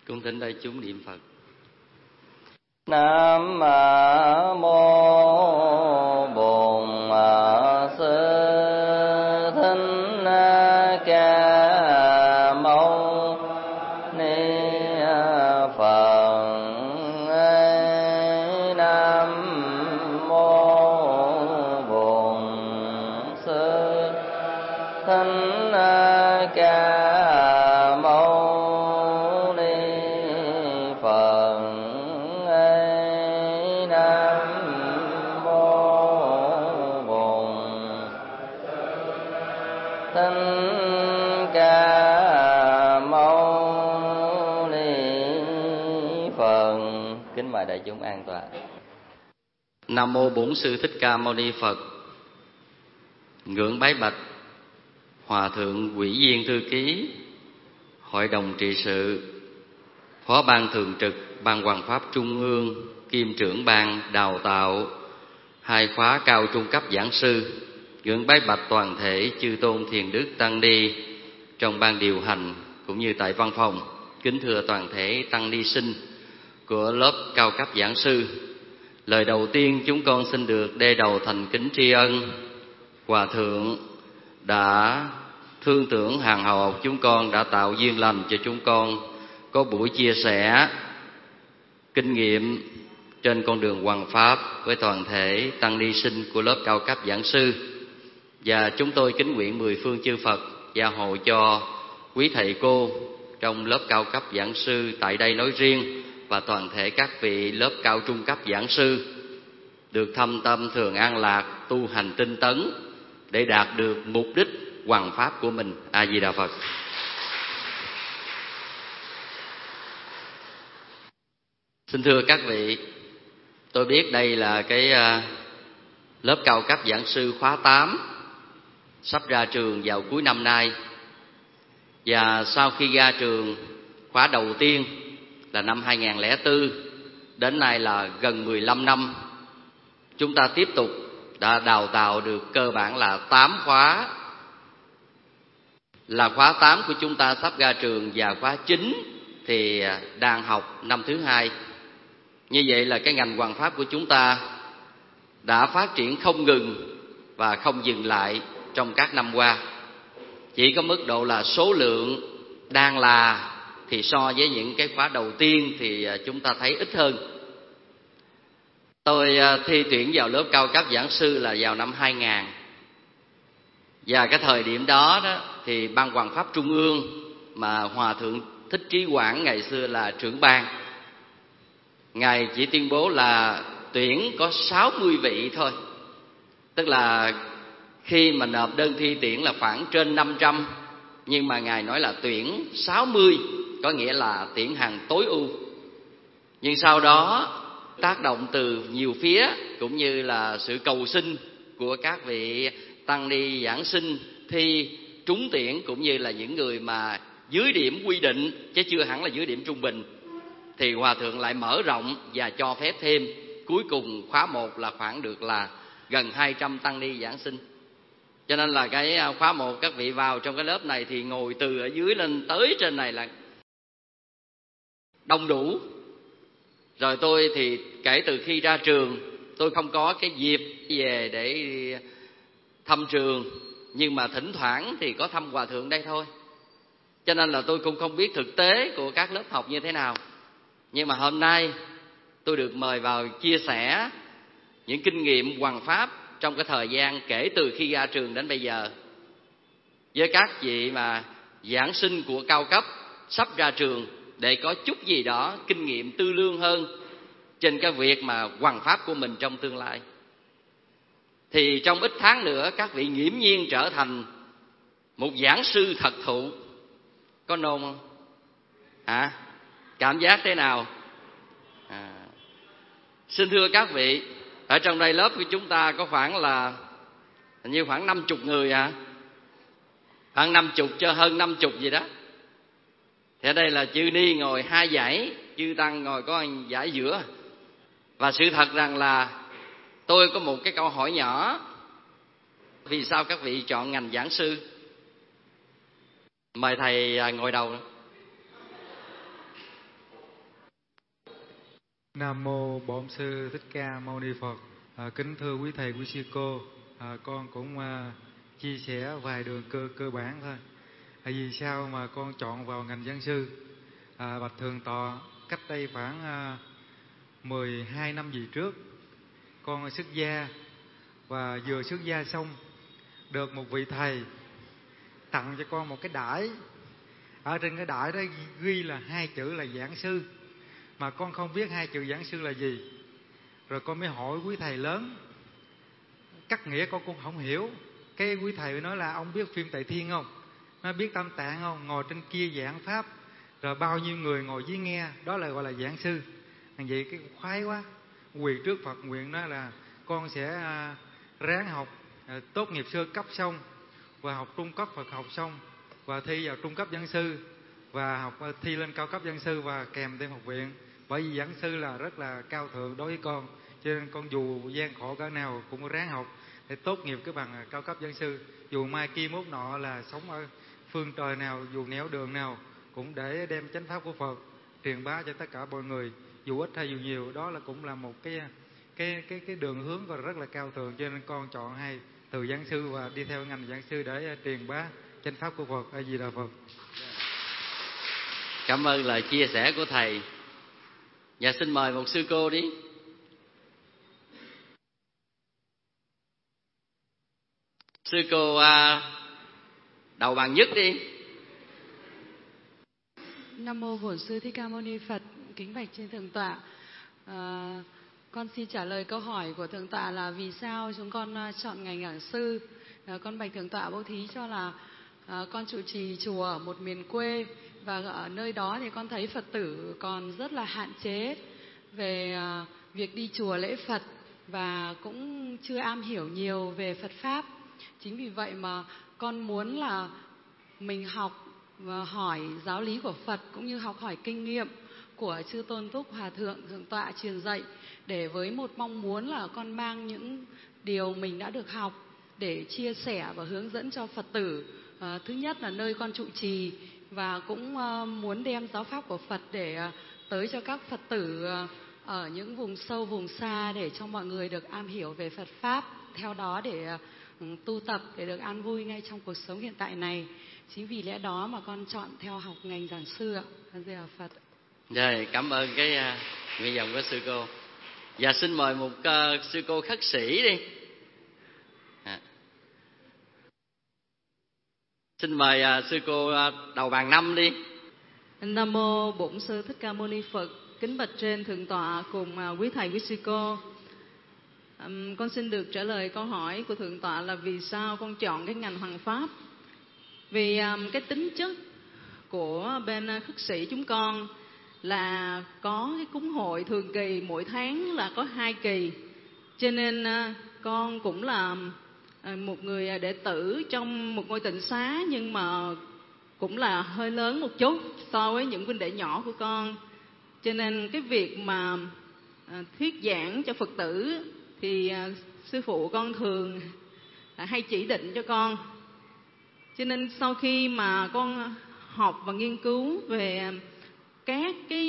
Cung thỉnh đại chúng niệm Phật. Nam mô Bổn Sư Thích Ca Mâu Ni Phật. Nam mô Bổn Sư Thích Ca Mâu Ni Phật. Nam mô Bổn Thích Ca Mâu Ni Phật. Kính mời đại chúng an toàn. Nam mô Bổn Sư Thích Ca Mâu Ni Phật. Ngưỡng bái bạch Hòa thượng Ủy viên thư ký Hội đồng trị sự, Phó ban thường trực Ban Hoằng pháp Trung ương, kiêm trưởng ban đào tạo 2 khóa cao trung cấp giảng sư. Ngưỡng bái bạch toàn thể chư tôn thiền đức tăng ni trong ban điều hành cũng như tại văn phòng. Kính thưa toàn thể tăng ni sinh của lớp cao cấp giảng sư. Lời đầu tiên chúng con xin được đê đầu thành kính tri ân Hòa thượng đã thương tưởng hàng hậu học chúng con, đã tạo duyên lành cho chúng con có buổi chia sẻ kinh nghiệm trên con đường hoằng pháp với toàn thể tăng ni sinh của lớp cao cấp giảng sư. Và chúng tôi kính nguyện 10 phương chư Phật gia hộ cho quý thầy cô trong lớp cao cấp giảng sư tại đây nói riêng và toàn thể các vị lớp cao trung cấp giảng sư được thâm tâm thường an lạc, tu hành tinh tấn để đạt được mục đích hoằng pháp của mình. A Di Đà Phật. Xin thưa các vị, tôi biết đây là cái lớp cao cấp giảng sư khóa 8 sắp ra trường vào cuối năm nay. Và sau khi ra trường khóa đầu tiên là năm 2004, đến nay là gần 15 năm, chúng ta tiếp tục đã đào tạo được cơ bản là 8 khóa. Là khóa 8 của chúng ta sắp ra trường và khóa 9 thì đang học năm thứ 2. Như vậy là cái ngành hoằng pháp của chúng ta đã phát triển không ngừng và không dừng lại trong các năm qua. Chỉ có mức độ là số lượng đang là thì so với những cái khóa đầu tiên thì chúng ta thấy ít hơn. Tôi thi tuyển vào lớp cao cấp giảng sư là vào năm 2000. Và cái thời điểm đó thì Ban Hoằng pháp Trung ương mà Hòa thượng Thích Trí Quảng ngày xưa là trưởng ban, ngài chỉ tuyên bố là tuyển có 60 vị thôi. Tức là khi mà nộp đơn thi tuyển là khoảng trên 500, nhưng mà ngài nói là tuyển 60, có nghĩa là tuyển hàng tối ưu. Nhưng sau đó tác động từ nhiều phía cũng như là sự cầu xin của các vị tăng ni giảng sinh thi trúng tuyển, cũng như là những người mà dưới điểm quy định chứ chưa hẳn là dưới điểm trung bình, thì Hòa thượng lại mở rộng và cho phép thêm. Cuối cùng khóa 1 là khoảng được là gần 200 tăng ni giảng sinh. Cho nên là cái khóa 1 các vị vào trong cái lớp này thì ngồi từ ở dưới lên tới trên này là đông đủ. Rồi tôi thì kể từ khi ra trường tôi không có cái dịp về để thăm trường, nhưng mà thỉnh thoảng thì có thăm Hòa thượng đây thôi. Cho nên là tôi cũng không biết thực tế của các lớp học như thế nào. Nhưng mà hôm nay tôi được mời vào chia sẻ những kinh nghiệm hoằng pháp trong cái thời gian kể từ khi ra trường đến bây giờ với các vị mà giảng sinh của cao cấp sắp ra trường, để có chút gì đó kinh nghiệm tư lương hơn trên cái việc mà hoằng pháp của mình trong tương lai. Thì trong ít tháng nữa các vị nghiễm nhiên trở thành một giảng sư thật thụ. Có nôn không? Hả? Cảm giác thế nào? Xin thưa các vị, ở trong đây lớp của chúng ta có khoảng là hình như khoảng 50 người hả? Khoảng 50 cho hơn 50 gì đó. Thì ở đây là chư ni ngồi 2 dãy, chư tăng ngồi có 1 dãy giữa. Và sự thật rằng là tôi có một cái câu hỏi nhỏ. Vì sao các vị chọn ngành giảng sư? Mời thầy ngồi đầu. Nam mô Bổn Sư Thích Ca Mâu Ni Phật. Kính thưa quý thầy, quý sư cô, con cũng chia sẻ vài đường cơ bản thôi. Vì sao mà con chọn vào ngành văn sư? Bạch Thượng Tọa, cách đây khoảng 12 năm về trước, con xuất gia, và vừa xuất gia xong được một vị thầy tặng cho con một cái đãi. Ở trên cái đãi đó ghi là 2 chữ là giảng sư, mà con không biết 2 chữ giảng sư là gì. Rồi con mới hỏi quý thầy lớn, cắt nghĩa con cũng không hiểu. Cái quý thầy nói là ông biết phim Tề Thiên không? Nó biết Tam Tạng không? Ngồi trên kia giảng pháp, rồi bao nhiêu người ngồi dưới nghe, đó là gọi là giảng sư. Vậy cái khoái quá, quỳ trước Phật nguyện đó là con sẽ ráng học tốt nghiệp sơ cấp xong, và học trung cấp Phật học xong, và thi vào trung cấp văn sư, và học thi lên cao cấp văn sư, và kèm thêm học viện. Bởi vì giảng sư là rất là cao thượng đối với con, cho nên con dù gian khổ cỡ nào cũng ráng học để tốt nghiệp cái bằng cao cấp văn sư. Dù mai kia mốt nọ là sống ở phương trời nào, dù nẻo đường nào, cũng để đem chánh pháp của Phật truyền bá cho tất cả mọi người, dù ít hay dù nhiều. Đó là cũng là một cái đường hướng còn rất là cao thượng, cho nên con chọn 2 từ giảng sư và đi theo ngành giảng sư để truyền bá chánh pháp của Phật. A Di Đà Phật. Cảm ơn lời chia sẻ của thầy. Và xin mời một sư cô đi. Sư cô đầu bằng nhất đi. Nam mô Bổn Sư Thích Ca Mâu Ni Phật. Kính bạch trên Thượng Tọa, con xin trả lời câu hỏi của Thượng Tọa là vì sao chúng con chọn ngành giảng sư. Con bạch Thượng Tọa bố thí cho là con trụ trì chùa ở một miền quê, và ở nơi đó thì con thấy Phật tử còn rất là hạn chế về việc đi chùa lễ Phật, và cũng chưa am hiểu nhiều về Phật Pháp. Chính vì vậy mà con muốn là mình học và hỏi giáo lý của Phật, cũng như học hỏi kinh nghiệm của Chư Tôn Túc Hòa Thượng Thượng Tọa truyền dạy, để với một mong muốn là con mang những điều mình đã được học để chia sẻ và hướng dẫn cho Phật tử. Thứ nhất là nơi con trụ trì, và cũng muốn đem giáo pháp của Phật để tới cho các Phật tử ở những vùng sâu vùng xa, để cho mọi người được am hiểu về Phật Pháp, theo đó để tu tập để được an vui ngay trong cuộc sống hiện tại này. Chính vì lẽ đó mà con chọn theo học ngành giảng sư ạ. A Di Đà Phật. Rồi, cảm ơn cái nguyện vọng của sư cô. Và xin mời một sư cô khất sĩ đi. Xin mời sư cô đầu bàn 5 đi. Nam mô Bổn Sư Thích Ca Mâu Ni Phật. Kính bạch trên Thượng Tọa cùng quý thầy, quý sư cô. Con xin được trả lời câu hỏi của Thượng Tọa là vì sao con chọn cái ngành Hoằng Pháp. Vì cái tính chất của bên khất sĩ chúng con là có cái cúng hội thường kỳ, mỗi tháng là có 2 kỳ. Cho nên con cũng là một người đệ tử trong một ngôi tịnh xá, nhưng mà cũng là hơi lớn một chút so với những huynh đệ nhỏ của con. Cho nên cái việc mà thuyết giảng cho Phật tử thì sư phụ con thường hay chỉ định cho con. Cho nên sau khi mà con học và nghiên cứu về các cái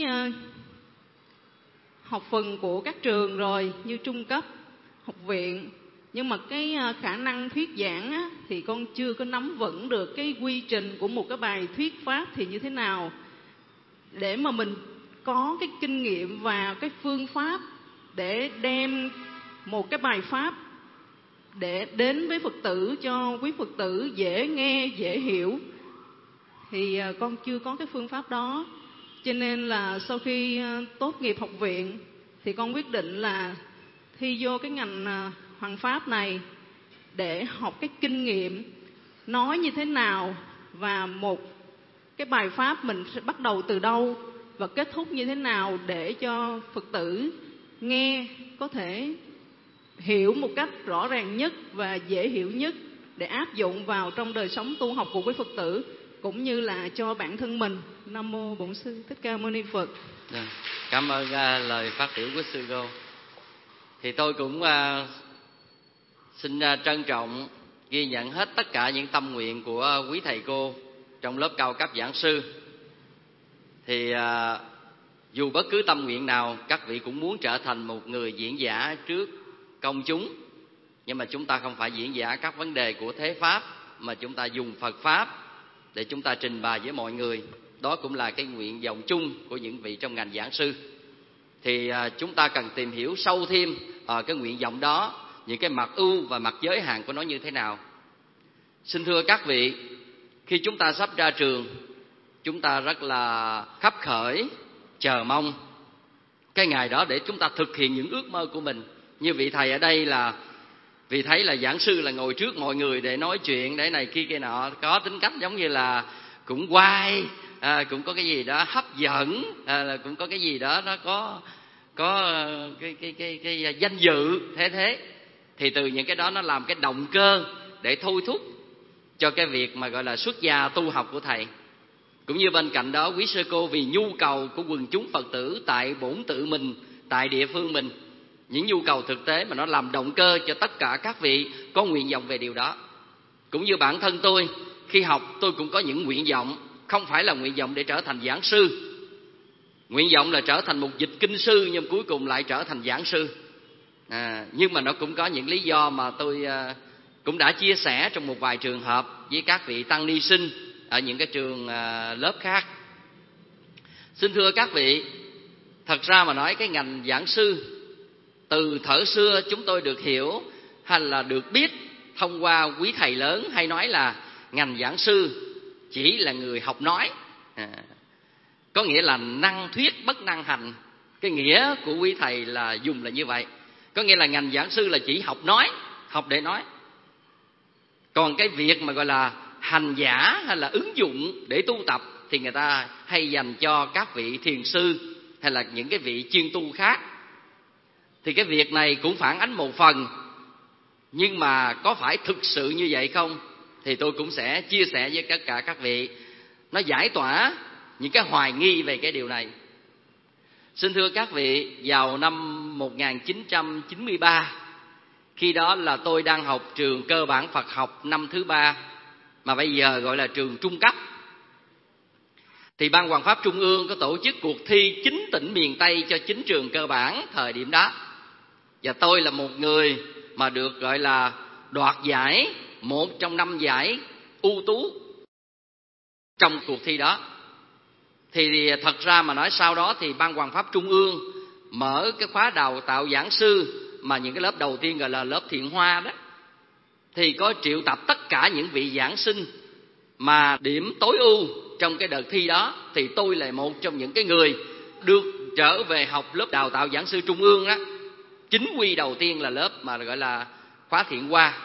học phần của các trường rồi, như trung cấp, học viện, nhưng mà cái khả năng thuyết giảng á, thì con chưa có nắm vững được cái quy trình của một cái bài thuyết pháp thì như thế nào, để mà mình có cái kinh nghiệm và cái phương pháp để đem một cái bài pháp để đến với Phật tử, cho quý Phật tử dễ nghe, dễ hiểu. Thì con chưa có cái phương pháp đó. Cho nên là sau khi tốt nghiệp học viện thì con quyết định là thi vô cái ngành Hoằng Pháp này để học cái kinh nghiệm nói như thế nào, và một cái bài pháp mình sẽ bắt đầu từ đâu và kết thúc như thế nào, để cho Phật tử nghe có thể hiểu một cách rõ ràng nhất và dễ hiểu nhất, để áp dụng vào trong đời sống tu học của quý Phật tử, cũng như là cho bản thân mình. Nam mô Bổn Sư Thích Ca Mâu Ni Phật. Cảm ơn lời phát biểu của sư cô. Thì tôi cũng xin trân trọng ghi nhận hết tất cả những tâm nguyện của quý thầy cô trong lớp cao cấp giảng sư. Thì Dù bất cứ tâm nguyện nào, các vị cũng muốn trở thành một người diễn giả trước công chúng. Nhưng mà chúng ta không phải diễn giả các vấn đề của thế Pháp, mà chúng ta dùng Phật Pháp để chúng ta trình bày với mọi người. Đó cũng là cái nguyện vọng chung của những vị trong ngành giảng sư. Thì chúng ta cần tìm hiểu sâu thêm cái nguyện vọng đó, những cái mặt ưu và mặt giới hạn của nó như thế nào. Xin thưa các vị, khi chúng ta sắp ra trường, chúng ta rất là khấp khởi, chờ mong cái ngày đó để chúng ta thực hiện những ước mơ của mình. Như vị thầy ở đây là vì thấy là giảng sư là ngồi trước mọi người để nói chuyện, để này kia nọ, có tính cách giống như là cũng oai, cũng có cái gì đó hấp dẫn, là cũng có cái gì đó nó có cái danh dự thế. Thì từ những cái đó nó làm cái động cơ để thôi thúc cho cái việc mà gọi là xuất gia tu học của thầy. Cũng như bên cạnh đó, quý sư cô vì nhu cầu của quần chúng Phật tử tại bổn tự mình, tại địa phương mình, những nhu cầu thực tế mà nó làm động cơ cho tất cả các vị có nguyện vọng về điều đó. Cũng như bản thân tôi, khi học tôi cũng có những nguyện vọng, không phải là nguyện vọng để trở thành giảng sư. Nguyện vọng là trở thành một dịch kinh sư, nhưng cuối cùng lại trở thành giảng sư. Nhưng mà nó cũng có những lý do mà tôi cũng đã chia sẻ trong một vài trường hợp với các vị tăng ni sinh ở những cái trường lớp khác. Xin thưa các vị, thật ra mà nói cái ngành giảng sư từ thuở xưa chúng tôi được hiểu hay là được biết thông qua quý thầy lớn hay nói là ngành giảng sư chỉ là người học nói, có nghĩa là năng thuyết bất năng hành. Cái nghĩa của quý thầy là dùng là như vậy, có nghĩa là ngành giảng sư là chỉ học nói, học để nói. Còn cái việc mà gọi là hành giả hay là ứng dụng để tu tập thì người ta hay dành cho các vị thiền sư hay là những cái vị chuyên tu khác. Thì cái việc này cũng phản ánh một phần, nhưng mà có phải thực sự như vậy không thì tôi cũng sẽ chia sẻ với tất cả các vị, nó giải tỏa những cái hoài nghi về cái điều này. Xin thưa các vị, vào năm 1993, khi đó là tôi đang học trường cơ bản Phật học năm thứ 3, mà bây giờ gọi là trường trung cấp, thì Ban Hoằng Pháp Trung ương có tổ chức cuộc thi 9 tỉnh miền Tây cho 9 trường cơ bản thời điểm đó. Và tôi là một người mà được gọi là đoạt giải, một trong 5 giải ưu tú trong cuộc thi đó. Thì thật ra mà nói sau đó thì Ban Hoằng Pháp Trung ương mở cái khóa đào tạo giảng sư, mà những cái lớp đầu tiên gọi là lớp Thiện Hoa đó, thì có triệu tập tất cả những vị giảng sinh mà điểm tối ưu trong cái đợt thi đó. Thì tôi là một trong những cái người được trở về học lớp đào tạo giảng sư trung ương đó. Chính quy đầu tiên là lớp mà gọi là khóa Thiện Hoa.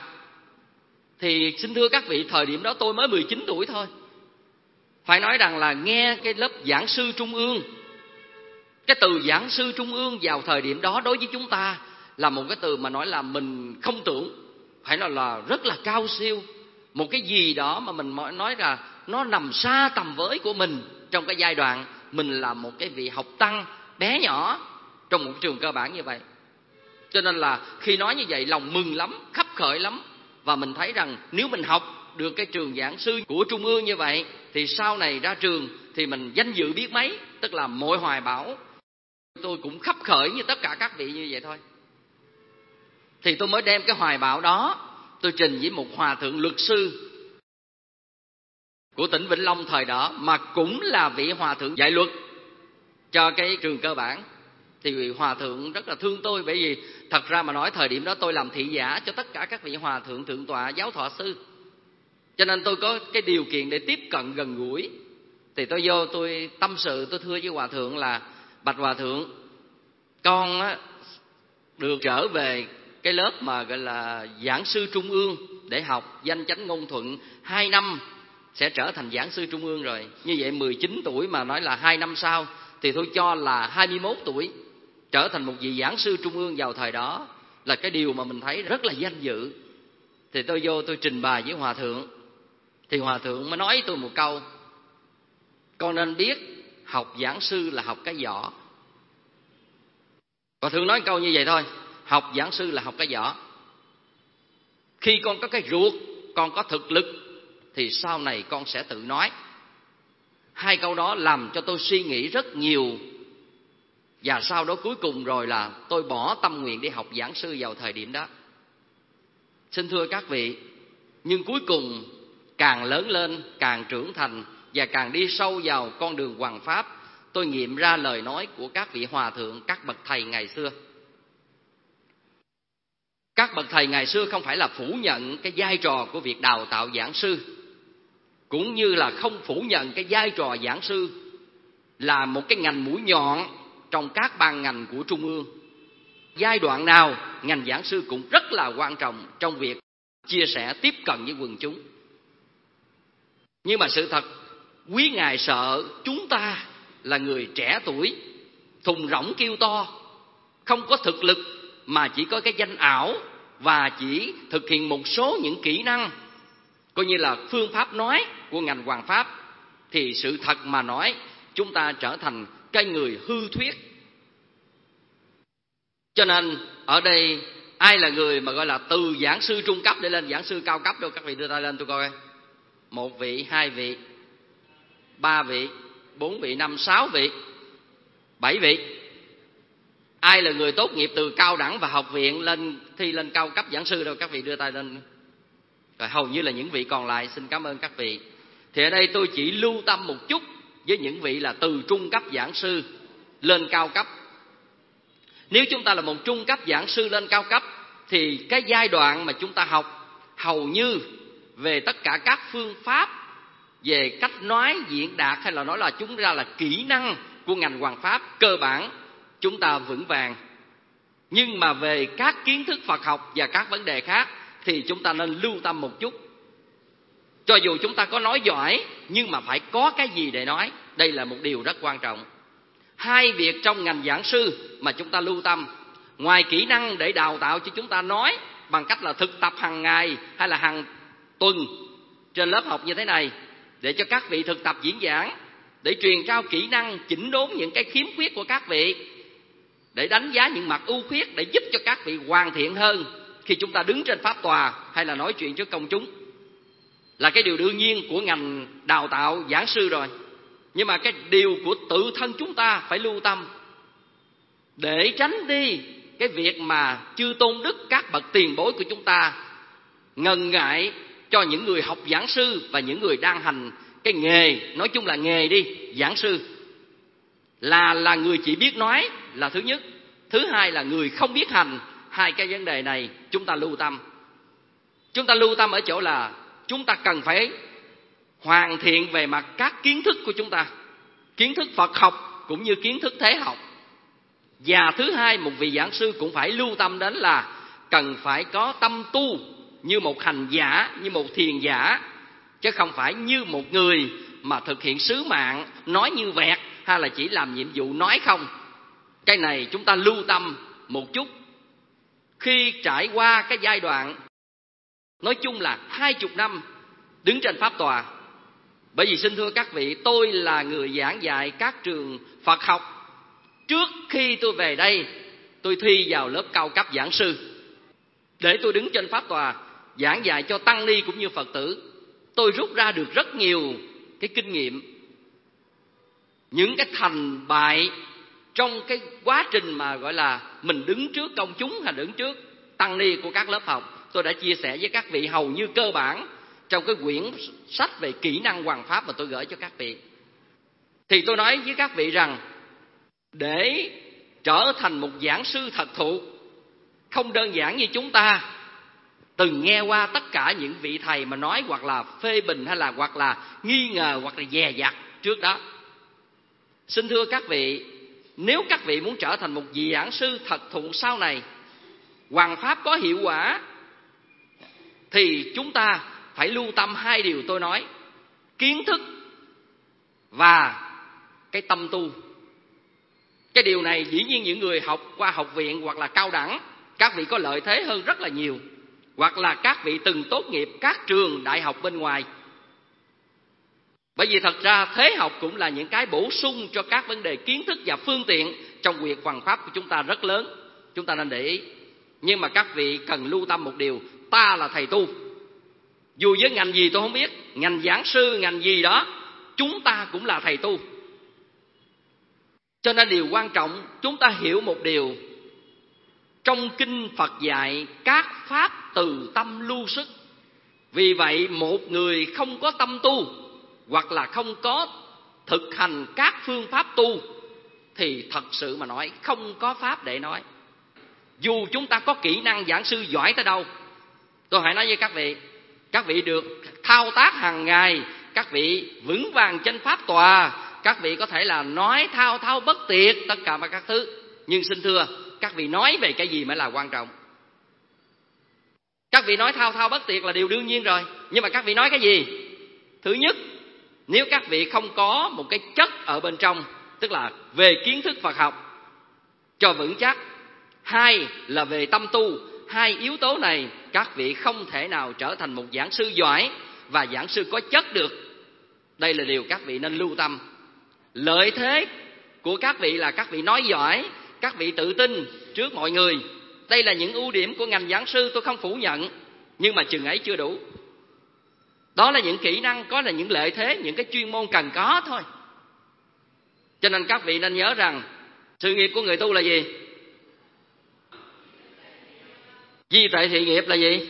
Thì xin thưa các vị, thời điểm đó tôi mới 19 tuổi thôi. Phải nói rằng là nghe cái lớp giảng sư trung ương, cái từ giảng sư trung ương vào thời điểm đó đối với chúng ta là một cái từ mà nói là mình không tưởng, phải nói là rất là cao siêu. Một cái gì đó mà mình nói là nó nằm xa tầm với của mình trong cái giai đoạn mình là một cái vị học tăng bé nhỏ trong một trường cơ bản như vậy. Cho nên là khi nói như vậy lòng mừng lắm, khấp khởi lắm. Và mình thấy rằng nếu mình học được cái trường giảng sư của trung ương như vậy thì sau này ra trường thì mình danh dự biết mấy, tức là mọi hoài bão. Tôi cũng khấp khởi như tất cả các vị như vậy thôi. Thì tôi mới đem cái hoài bão đó tôi trình với một hòa thượng luật sư của tỉnh Vĩnh Long thời đó, mà cũng là vị hòa thượng dạy luật cho cái trường cơ bản. Thì vị hòa thượng rất là thương tôi, bởi vì thật ra mà nói thời điểm đó tôi làm thị giả cho tất cả các vị hòa thượng thượng tọa giáo thọ sư, cho nên tôi có cái điều kiện để tiếp cận gần gũi. Thì tôi vô tôi tâm sự, tôi thưa với hòa thượng là: bạch hòa thượng, con á, được trở về cái lớp mà gọi là giảng sư trung ương để học danh chánh ngôn thuận 2 năm sẽ trở thành giảng sư trung ương rồi. Như vậy 19 tuổi mà nói là 2 năm sau thì tôi cho là 21 tuổi trở thành một vị giảng sư trung ương vào thời đó là cái điều mà mình thấy rất là danh dự. Thì tôi vô tôi trình bày với hòa thượng, thì hòa thượng mới nói với tôi một câu: con nên biết học giảng sư là học cái võ. Hòa thượng nói câu như vậy thôi, học giảng sư là học cái võ. Khi con có cái ruột, con có thực lực thì sau này con sẽ tự nói. 2 câu đó làm cho tôi suy nghĩ rất nhiều Và sau đó cuối cùng rồi là tôi bỏ tâm nguyện đi học giảng sư vào thời điểm đó. Xin thưa các vị, nhưng cuối cùng càng lớn lên, càng trưởng thành và càng đi sâu vào con đường hoằng pháp, tôi nghiệm ra lời nói của các vị hòa thượng, các bậc thầy ngày xưa. Các bậc thầy ngày xưa không phải là phủ nhận cái vai trò của việc đào tạo giảng sư, cũng như là không phủ nhận cái vai trò giảng sư là một cái ngành mũi nhọn trong các ban ngành của Trung ương. Giai đoạn nào ngành giảng sư cũng rất là quan trọng trong việc chia sẻ, tiếp cận với quần chúng. Nhưng mà sự thật, quý ngài sợ chúng ta là người trẻ tuổi, thùng rỗng kêu to, không có thực lực mà chỉ có cái danh ảo và chỉ thực hiện một số những kỹ năng coi như là phương pháp nói của ngành hoằng pháp, thì sự thật mà nói chúng ta trở thành cái người hư thuyết. Cho nên ở đây ai là người mà gọi là từ giảng sư trung cấp để lên giảng sư cao cấp đâu? Các vị đưa tay lên tôi coi. 1 vị, 2 vị, 3 vị, 4 vị, 5, 6 vị, 7 vị. Ai là người tốt nghiệp từ cao đẳng và học viện lên thi lên cao cấp giảng sư đâu? Các vị đưa tay lên. Rồi hầu như là những vị còn lại, xin cảm ơn các vị. Thì ở đây tôi chỉ lưu tâm một chút với những vị là từ trung cấp giảng sư lên cao cấp. Nếu chúng ta là một trung cấp giảng sư lên cao cấp thì cái giai đoạn mà chúng ta học hầu như về tất cả các phương pháp về cách nói, diễn đạt, hay là nói là chúng ra là kỹ năng của ngành hoằng pháp cơ bản chúng ta vững vàng. Nhưng mà về các kiến thức Phật học và các vấn đề khác thì chúng ta nên lưu tâm một chút. Cho dù chúng ta có nói giỏi nhưng mà phải có cái gì để nói. Đây là một điều rất quan trọng. Hai việc trong ngành giảng sư mà chúng ta lưu tâm, ngoài kỹ năng để đào tạo cho chúng ta nói bằng cách là thực tập hàng ngày hay là hàng tuần trên lớp học như thế này, để cho các vị thực tập diễn giảng, để truyền trao kỹ năng, chỉnh đốn những cái khiếm khuyết của các vị, để đánh giá những mặt ưu khuyết, để giúp cho các vị hoàn thiện hơn khi chúng ta đứng trên pháp tòa hay là nói chuyện trước công chúng, là cái điều đương nhiên của ngành đào tạo giảng sư rồi. Nhưng mà cái điều của tự thân chúng ta phải lưu tâm, để tránh đi cái việc mà chư tôn đức, các bậc tiền bối của chúng ta ngần ngại cho những người học giảng sư và những người đang hành cái nghề, nói chung là nghề đi, giảng sư, là người chỉ biết nói là thứ nhất. Thứ hai là người không biết hành. Hai cái vấn đề này chúng ta lưu tâm. Chúng ta lưu tâm ở chỗ là chúng ta cần phải hoàn thiện về mặt các kiến thức của chúng ta, kiến thức Phật học cũng như kiến thức thế học. Và thứ hai, một vị giảng sư cũng phải lưu tâm đến là cần phải có tâm tu như một hành giả, như một thiền giả, chứ không phải như một người mà thực hiện sứ mạng nói như vẹt, hay là chỉ làm nhiệm vụ nói không. Cái này chúng ta lưu tâm một chút. Khi trải qua cái giai đoạn nói chung là 20 năm đứng trên pháp tòa, bởi vì xin thưa các vị, tôi là người giảng dạy các trường Phật học. Trước khi tôi về đây, tôi thi vào lớp cao cấp giảng sư để tôi đứng trên pháp tòa giảng dạy cho tăng ni cũng như Phật tử. Tôi rút ra được rất nhiều cái kinh nghiệm, những cái thành bại trong cái quá trình mà gọi là mình đứng trước công chúng hay đứng trước tăng ni của các lớp học. Tôi đã chia sẻ với các vị hầu như cơ bản trong cái quyển sách về kỹ năng hoằng pháp mà tôi gửi cho các vị. Thì tôi nói với các vị rằng để trở thành một giảng sư thật thụ không đơn giản như chúng ta từng nghe qua tất cả những vị thầy mà nói hoặc là phê bình hay là hoặc là nghi ngờ hoặc là dè dặt trước đó. Xin thưa các vị, nếu các vị muốn trở thành một vị giảng sư thật thụ sau này, hoằng pháp có hiệu quả, thì chúng ta phải lưu tâm hai điều tôi nói: kiến thức và cái tâm tu. Cái điều này dĩ nhiên những người học qua học viện hoặc là cao đẳng, các vị có lợi thế hơn rất là nhiều, hoặc là các vị từng tốt nghiệp các trường đại học bên ngoài. Bởi vì thật ra thế học cũng là những cái bổ sung cho các vấn đề kiến thức và phương tiện trong việc hoằng pháp của chúng ta rất lớn. Chúng ta nên để ý. Nhưng mà các vị cần lưu tâm một điều: ta là thầy tu. Dù với ngành gì tôi không biết, ngành giảng sư, ngành gì đó, chúng ta cũng là thầy tu. Cho nên điều quan trọng chúng ta hiểu một điều. Trong kinh Phật dạy các pháp từ tâm lưu xuất. Vì vậy một người không có tâm tu, hoặc là không có thực hành các phương pháp tu, thì thật sự mà nói không có pháp để nói. Dù chúng ta có kỹ năng giảng sư giỏi tới đâu, tôi hãy nói với các vị được thao tác hàng ngày, các vị vững vàng trên pháp tòa, các vị có thể là nói thao thao bất tuyệt tất cả các thứ. Nhưng xin thưa, các vị nói về cái gì mới là quan trọng? Các vị nói thao thao bất tuyệt là điều đương nhiên rồi, nhưng mà các vị nói cái gì? Thứ nhất, nếu các vị không có một cái chất ở bên trong, tức là về kiến thức Phật học cho vững chắc. Hai là về tâm tu. Hai yếu tố này các vị không thể nào trở thành một giảng sư giỏi và giảng sư có chất được. Đây là điều các vị nên lưu tâm. Lợi thế của các vị là các vị nói giỏi, các vị tự tin trước mọi người. Đây là những ưu điểm của ngành giảng sư, tôi không phủ nhận, nhưng mà chừng ấy chưa đủ. Đó là những kỹ năng, có là những lợi thế, những cái chuyên môn cần có thôi. Cho nên các vị nên nhớ rằng sự nghiệp của người tu là gì? Duy tuệ thiện nghiệp là gì?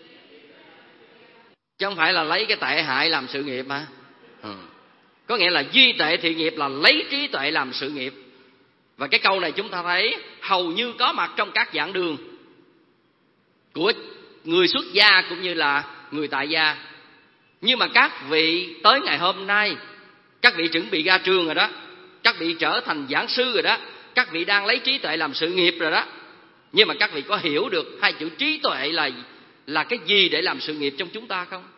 Chứ không phải là lấy cái tệ hại làm sự nghiệp mà. Có nghĩa là duy tuệ thiện nghiệp là lấy trí tuệ làm sự nghiệp. Và cái câu này chúng ta thấy hầu như có mặt trong các giảng đường của người xuất gia cũng như là người tại gia. Nhưng mà các vị tới ngày hôm nay, các vị chuẩn bị ra trường rồi đó, các vị trở thành giảng sư rồi đó, các vị đang lấy trí tuệ làm sự nghiệp rồi đó. Nhưng mà các vị có hiểu được hai chữ trí tuệ là cái gì để làm sự nghiệp trong chúng ta không?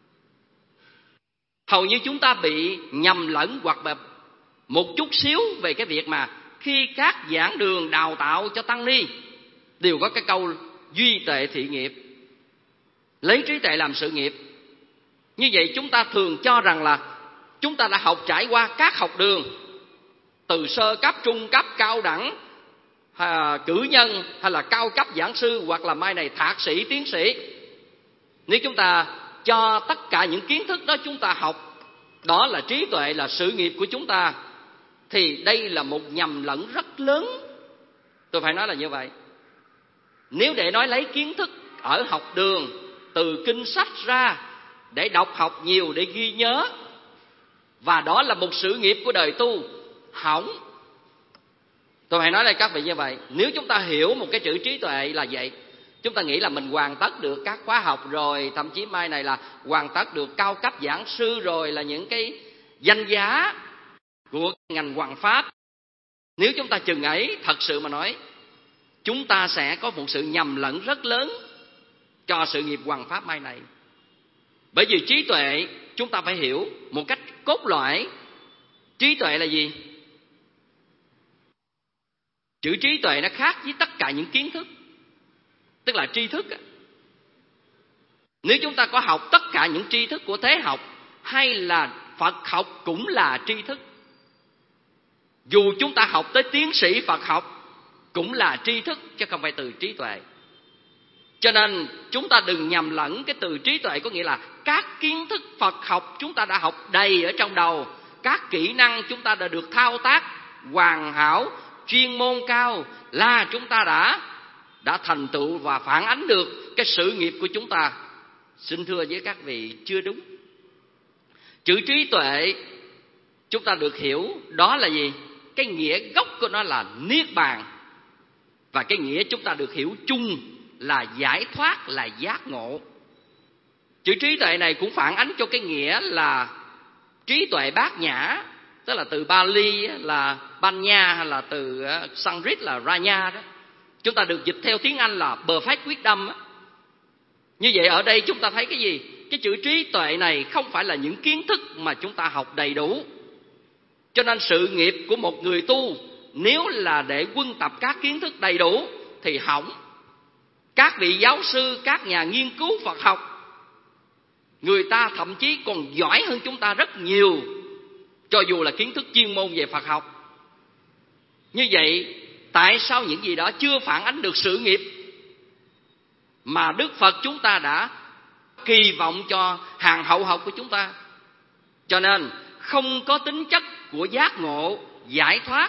Hầu như chúng ta bị nhầm lẫn hoặc là một chút xíu về cái việc mà khi các giảng đường đào tạo cho tăng ni đều có cái câu duy tuệ thiện nghiệp, lấy trí tuệ làm sự nghiệp. Như vậy chúng ta thường cho rằng là chúng ta đã học trải qua các học đường, từ sơ cấp, trung cấp, cao đẳng, cử nhân hay là cao cấp giảng sư, hoặc là mai này thạc sĩ, tiến sĩ. Nếu chúng ta cho tất cả những kiến thức đó chúng ta học đó là trí tuệ, là sự nghiệp của chúng ta, thì đây là một nhầm lẫn rất lớn. Tôi phải nói là như vậy. Nếu để nói lấy kiến thức ở học đường, từ kinh sách ra để đọc học nhiều, để ghi nhớ, và đó là một sự nghiệp của đời tu, hỏng. Tôi phải nói lại các vị như vậy. Nếu chúng ta hiểu một cái chữ trí tuệ là vậy, chúng ta nghĩ là mình hoàn tất được các khóa học rồi, thậm chí mai này là hoàn tất được cao cấp giảng sư rồi, là những cái danh giá của ngành hoằng pháp. Nếu chúng ta chừng ấy, thật sự mà nói, chúng ta sẽ có một sự nhầm lẫn rất lớn cho sự nghiệp hoằng pháp mai này. Bởi vì trí tuệ chúng ta phải hiểu một cách cốt lõi. Trí tuệ là gì? Chữ trí tuệ nó khác với tất cả những kiến thức, tức là tri thức. Nếu chúng ta có học tất cả những tri thức của thế học hay là Phật học cũng là tri thức. Dù chúng ta học tới tiến sĩ Phật học cũng là tri thức, chứ không phải từ trí tuệ. Cho nên chúng ta đừng nhầm lẫn cái từ trí tuệ, có nghĩa là các kiến thức Phật học chúng ta đã học đầy ở trong đầu, các kỹ năng chúng ta đã được thao tác hoàn hảo, chuyên môn cao, là chúng ta đã thành tựu và phản ánh được cái sự nghiệp của chúng ta. Xin thưa với các vị, chưa đúng. Chữ trí tuệ chúng ta được hiểu đó là gì? Cái nghĩa gốc của nó là niết bàn, và cái nghĩa chúng ta được hiểu chung là giải thoát, là giác ngộ. Chữ trí tuệ này cũng phản ánh cho cái nghĩa là trí tuệ bát nhã, tức là từ Bali là Panya, hay là từ Sanskrit là Raya đó. Chúng ta được dịch theo tiếng Anh là perfect wisdom. Như vậy ở đây chúng ta thấy cái gì? Cái chữ trí tuệ này không phải là những kiến thức mà chúng ta học đầy đủ. Cho nên sự nghiệp của một người tu nếu là để quân tập các kiến thức đầy đủ thì hỏng. Các vị giáo sư, các nhà nghiên cứu Phật học, người ta thậm chí còn giỏi hơn chúng ta rất nhiều, cho dù là kiến thức chuyên môn về Phật học. Như vậy tại sao những gì đó chưa phản ánh được sự nghiệp mà Đức Phật chúng ta đã kỳ vọng cho hàng hậu học của chúng ta? Cho nên không có tính chất của giác ngộ, giải thoát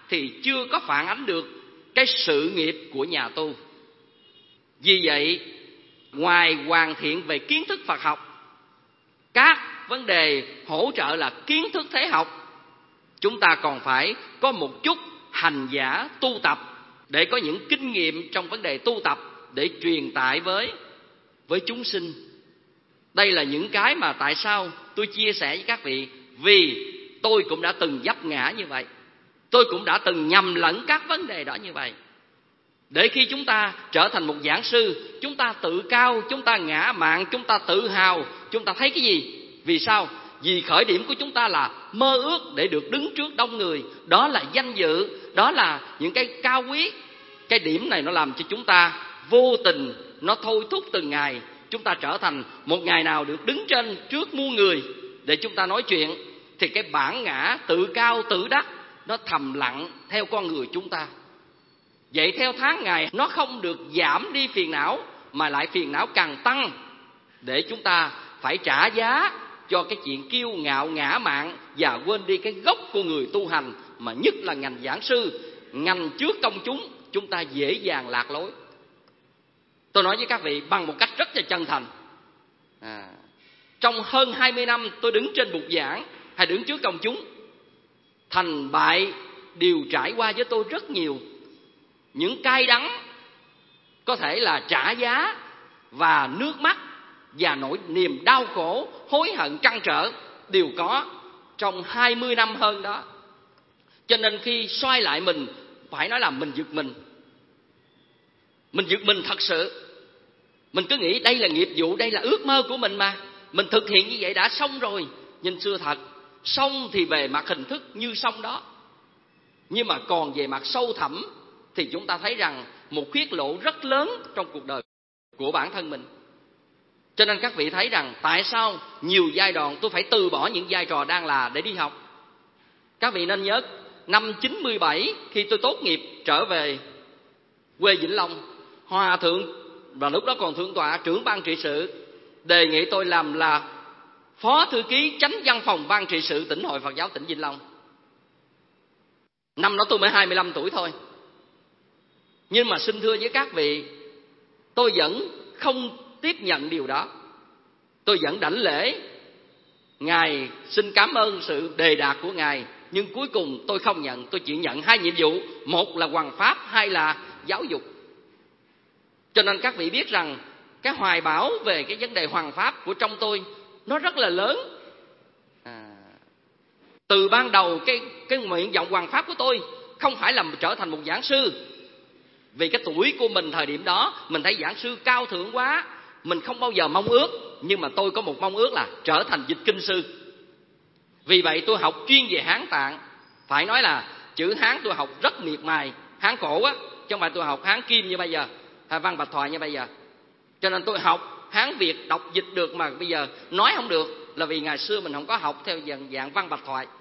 thì chưa có phản ánh được cái sự nghiệp của nhà tu. Vì vậy, ngoài hoàn thiện về kiến thức Phật học, các vấn đề hỗ trợ là kiến thức thế học, chúng ta còn phải có một chút hành giả tu tập để có những kinh nghiệm trong vấn đề tu tập để truyền tải với chúng sinh. Đây là những cái mà tại sao tôi chia sẻ với các vị, vì tôi cũng đã từng vấp ngã như vậy. Tôi cũng đã từng nhầm lẫn các vấn đề đó như vậy. Để khi chúng ta trở thành một giảng sư, chúng ta tự cao, chúng ta ngã mạn, chúng ta tự hào, chúng ta thấy cái gì? Vì sao? Vì khởi điểm của chúng ta là mơ ước để được đứng trước đông người. Đó là danh dự, đó là những cái cao quý. Cái điểm này nó làm cho chúng ta vô tình, nó thôi thúc từng ngày. Chúng ta trở thành một ngày nào được đứng trên trước muôn người để chúng ta nói chuyện, thì cái bản ngã tự cao tự đắc nó thầm lặng theo con người chúng ta. Vậy theo tháng ngày nó không được giảm đi phiền não, mà lại phiền não càng tăng, để chúng ta phải trả giá cho cái chuyện kiêu ngạo ngã mạn và quên đi cái gốc của người tu hành, mà nhất là ngành giảng sư, ngành trước công chúng ta dễ dàng lạc lối. Tôi nói với các vị bằng một cách rất là chân thành. Trong hơn 20 năm tôi đứng trên bục giảng hay đứng trước công chúng, thành bại đều trải qua với tôi rất nhiều. Những cay đắng, có thể là trả giá và nước mắt và nỗi niềm đau khổ, hối hận, trăn trở đều có trong 20 năm hơn đó. Cho nên khi xoay lại mình, phải nói là mình giật mình. Mình giật mình thật sự. Mình cứ nghĩ đây là nghiệp vụ, đây là ước mơ của mình mà. Mình thực hiện như vậy đã xong rồi. Nhưng xưa thật, xong thì về mặt hình thức như xong đó, nhưng mà còn về mặt sâu thẳm thì chúng ta thấy rằng một khuyết lộ rất lớn trong cuộc đời của bản thân mình. Cho nên các vị thấy rằng tại sao nhiều giai đoạn tôi phải từ bỏ những vai trò đang là để đi học. Các vị nên nhớ, năm 97 khi tôi tốt nghiệp trở về quê Vĩnh Long, Hòa thượng, và lúc đó còn thượng tọa trưởng ban trị sự, đề nghị tôi làm là phó thư ký chánh văn phòng ban trị sự tỉnh Hội Phật giáo tỉnh Vĩnh Long. Năm đó tôi mới 25 tuổi thôi. Nhưng mà xin thưa với các vị, tôi vẫn không tiếp nhận điều đó. Tôi vẫn đảnh lễ Ngài, xin cảm ơn sự đề đạt của Ngài, nhưng cuối cùng tôi không nhận. Tôi chỉ nhận hai nhiệm vụ, một là hoằng pháp, hai là giáo dục. Cho nên các vị biết rằng cái hoài bão về cái vấn đề hoằng pháp của trong tôi nó rất là lớn. Từ ban đầu cái nguyện vọng hoằng pháp của tôi không phải là trở thành một giảng sư. Vì cái tuổi của mình thời điểm đó, mình thấy giảng sư cao thượng quá, mình không bao giờ mong ước. Nhưng mà tôi có một mong ước là trở thành dịch kinh sư. Vì vậy tôi học chuyên về Hán Tạng. Phải nói là chữ Hán tôi học rất miệt mài, Hán cổ á, chứ không phải tôi học Hán Kim như bây giờ, hay Văn Bạch Thoại như bây giờ. Cho nên tôi học Hán Việt đọc dịch được mà bây giờ nói không được, là vì ngày xưa mình không có học theo dạng Văn Bạch Thoại.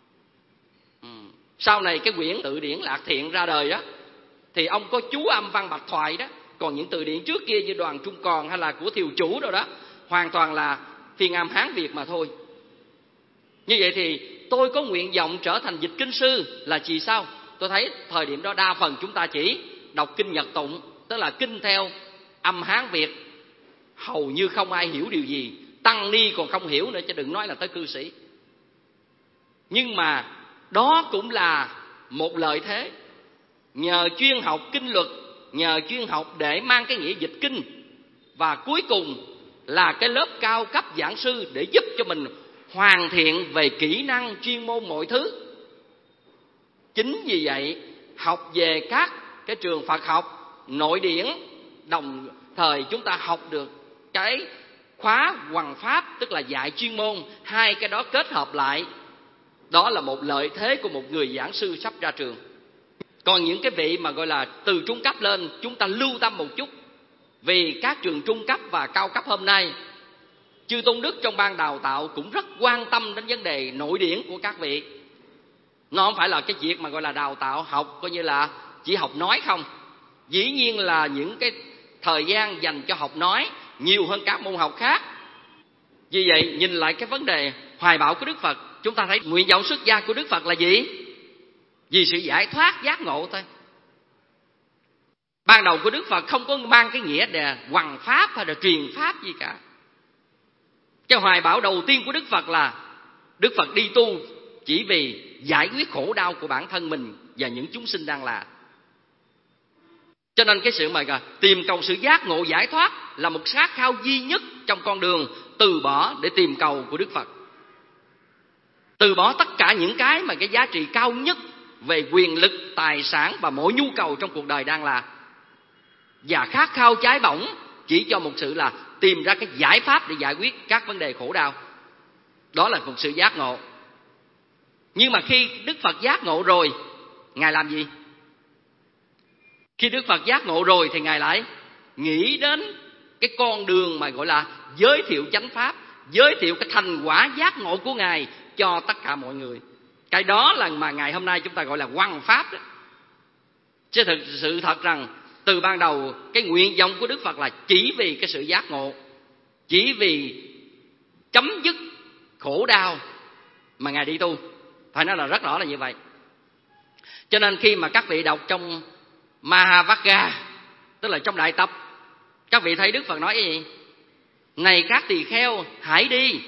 Sau này cái quyển từ điển Lạc Thiện ra đời á, thì ông có chú âm Văn Bạch Thoại đó. Còn những từ điển trước kia như Đoàn Trung Còn hay là của Thiều Chủ rồi đó, hoàn toàn là phiên âm Hán Việt mà thôi. Như vậy thì tôi có nguyện vọng trở thành dịch kinh sư là vì sao? Tôi thấy thời điểm đó đa phần chúng ta chỉ đọc kinh Nhật Tụng, tức là kinh theo âm Hán Việt, hầu như không ai hiểu điều gì. Tăng ni còn không hiểu nữa, chứ đừng nói là tới cư sĩ. Nhưng mà đó cũng là một lợi thế. Nhờ chuyên học kinh luật, nhờ chuyên học để mang cái nghĩa dịch kinh, và cuối cùng là cái lớp cao cấp giảng sư để giúp cho mình hoàn thiện về kỹ năng chuyên môn mọi thứ. Chính vì vậy, học về các cái trường Phật học nội điển, đồng thời chúng ta học được cái khóa hoằng pháp, tức là dạy chuyên môn, hai cái đó kết hợp lại, đó là một lợi thế của một người giảng sư sắp ra trường. Còn những cái vị mà gọi là từ trung cấp lên, chúng ta lưu tâm một chút. Vì các trường trung cấp và cao cấp hôm nay, chư Tôn Đức trong ban đào tạo cũng rất quan tâm đến vấn đề nội điển của các vị. Nó không phải là cái việc mà gọi là đào tạo học coi như là chỉ học nói không. Dĩ nhiên là những cái thời gian dành cho học nói nhiều hơn các môn học khác. Vì vậy nhìn lại cái vấn đề hoài bão của Đức Phật, chúng ta thấy nguyện vọng xuất gia của Đức Phật là gì? vì sự giải thoát giác ngộ thôi. Ban đầu của Đức Phật không có mang cái nghĩa là hoằng pháp hay là truyền pháp gì cả. Cái hoài bão đầu tiên của Đức Phật là Đức Phật đi tu chỉ vì giải quyết khổ đau của bản thân mình và những chúng sinh đang là. Cho nên cái sự mà tìm cầu sự giác ngộ giải thoát là một khát khao duy nhất trong con đường từ bỏ để tìm cầu của Đức Phật. Từ bỏ tất cả những cái mà cái giá trị cao nhất về quyền lực, tài sản và mọi nhu cầu trong cuộc đời đang là, và khát khao cháy bỏng chỉ cho một sự là tìm ra cái giải pháp để giải quyết các vấn đề khổ đau. Đó là một sự giác ngộ. Nhưng mà khi Đức Phật giác ngộ rồi, Ngài làm gì? Khi Đức Phật giác ngộ rồi thì Ngài lại nghĩ đến cái con đường mà gọi là giới thiệu chánh pháp, giới thiệu cái thành quả giác ngộ của Ngài cho tất cả mọi người. Cái đó là mà ngày hôm nay chúng ta gọi là hoằng pháp đó. Chứ sự thật rằng từ ban đầu cái nguyện vọng của Đức Phật là chỉ vì cái sự giác ngộ, chỉ vì chấm dứt khổ đau mà Ngài đi tu. Phải nói là rất rõ là như vậy. Cho nên khi mà các vị đọc trong Mahavagga, tức là trong Đại Tập, các vị thấy Đức Phật nói cái gì? Này các tỳ kheo, hãy đi,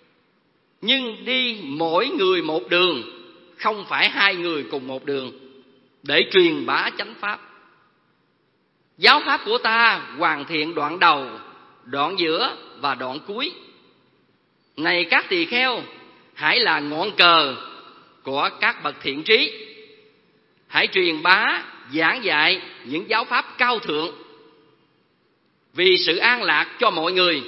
nhưng đi mỗi người một đường, không phải hai người cùng một đường, để truyền bá chánh pháp. Giáo pháp của ta hoàn thiện đoạn đầu, đoạn giữa và đoạn cuối. Này các tỳ kheo, hãy là ngọn cờ của các bậc thiện trí, hãy truyền bá, giảng dạy những giáo pháp cao thượng vì sự an lạc cho mọi người.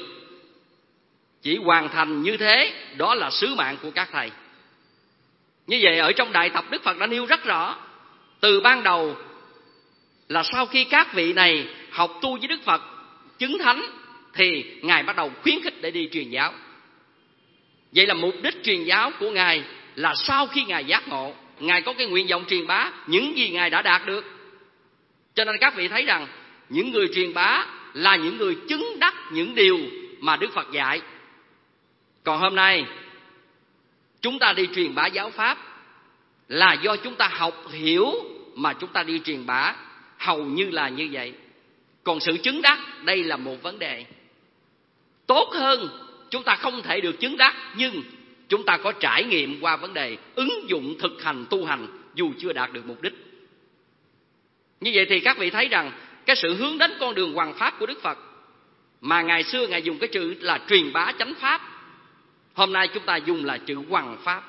Chỉ hoàn thành như thế, đó là sứ mạng của các thầy. Như vậy ở trong Đại Tập, Đức Phật đã nêu rất rõ từ ban đầu là sau khi các vị này học tu với Đức Phật chứng thánh thì Ngài bắt đầu khuyến khích để đi truyền giáo. Vậy là mục đích truyền giáo của Ngài là sau khi Ngài giác ngộ, Ngài có cái nguyện vọng truyền bá những gì Ngài đã đạt được. Cho nên các vị thấy rằng những người truyền bá là những người chứng đắc những điều mà Đức Phật dạy. Còn hôm nay chúng ta đi truyền bá giáo pháp là do chúng ta học hiểu mà chúng ta đi truyền bá, hầu như là như vậy. Còn sự chứng đắc đây là một vấn đề. Tốt hơn chúng ta không thể được chứng đắc, nhưng chúng ta có trải nghiệm qua vấn đề ứng dụng thực hành tu hành dù chưa đạt được mục đích. Như vậy thì các vị thấy rằng cái sự hướng đến con đường hoằng pháp của Đức Phật, mà ngày xưa Ngài dùng cái chữ là truyền bá chánh pháp, hôm nay chúng ta dùng là chữ hoằng pháp.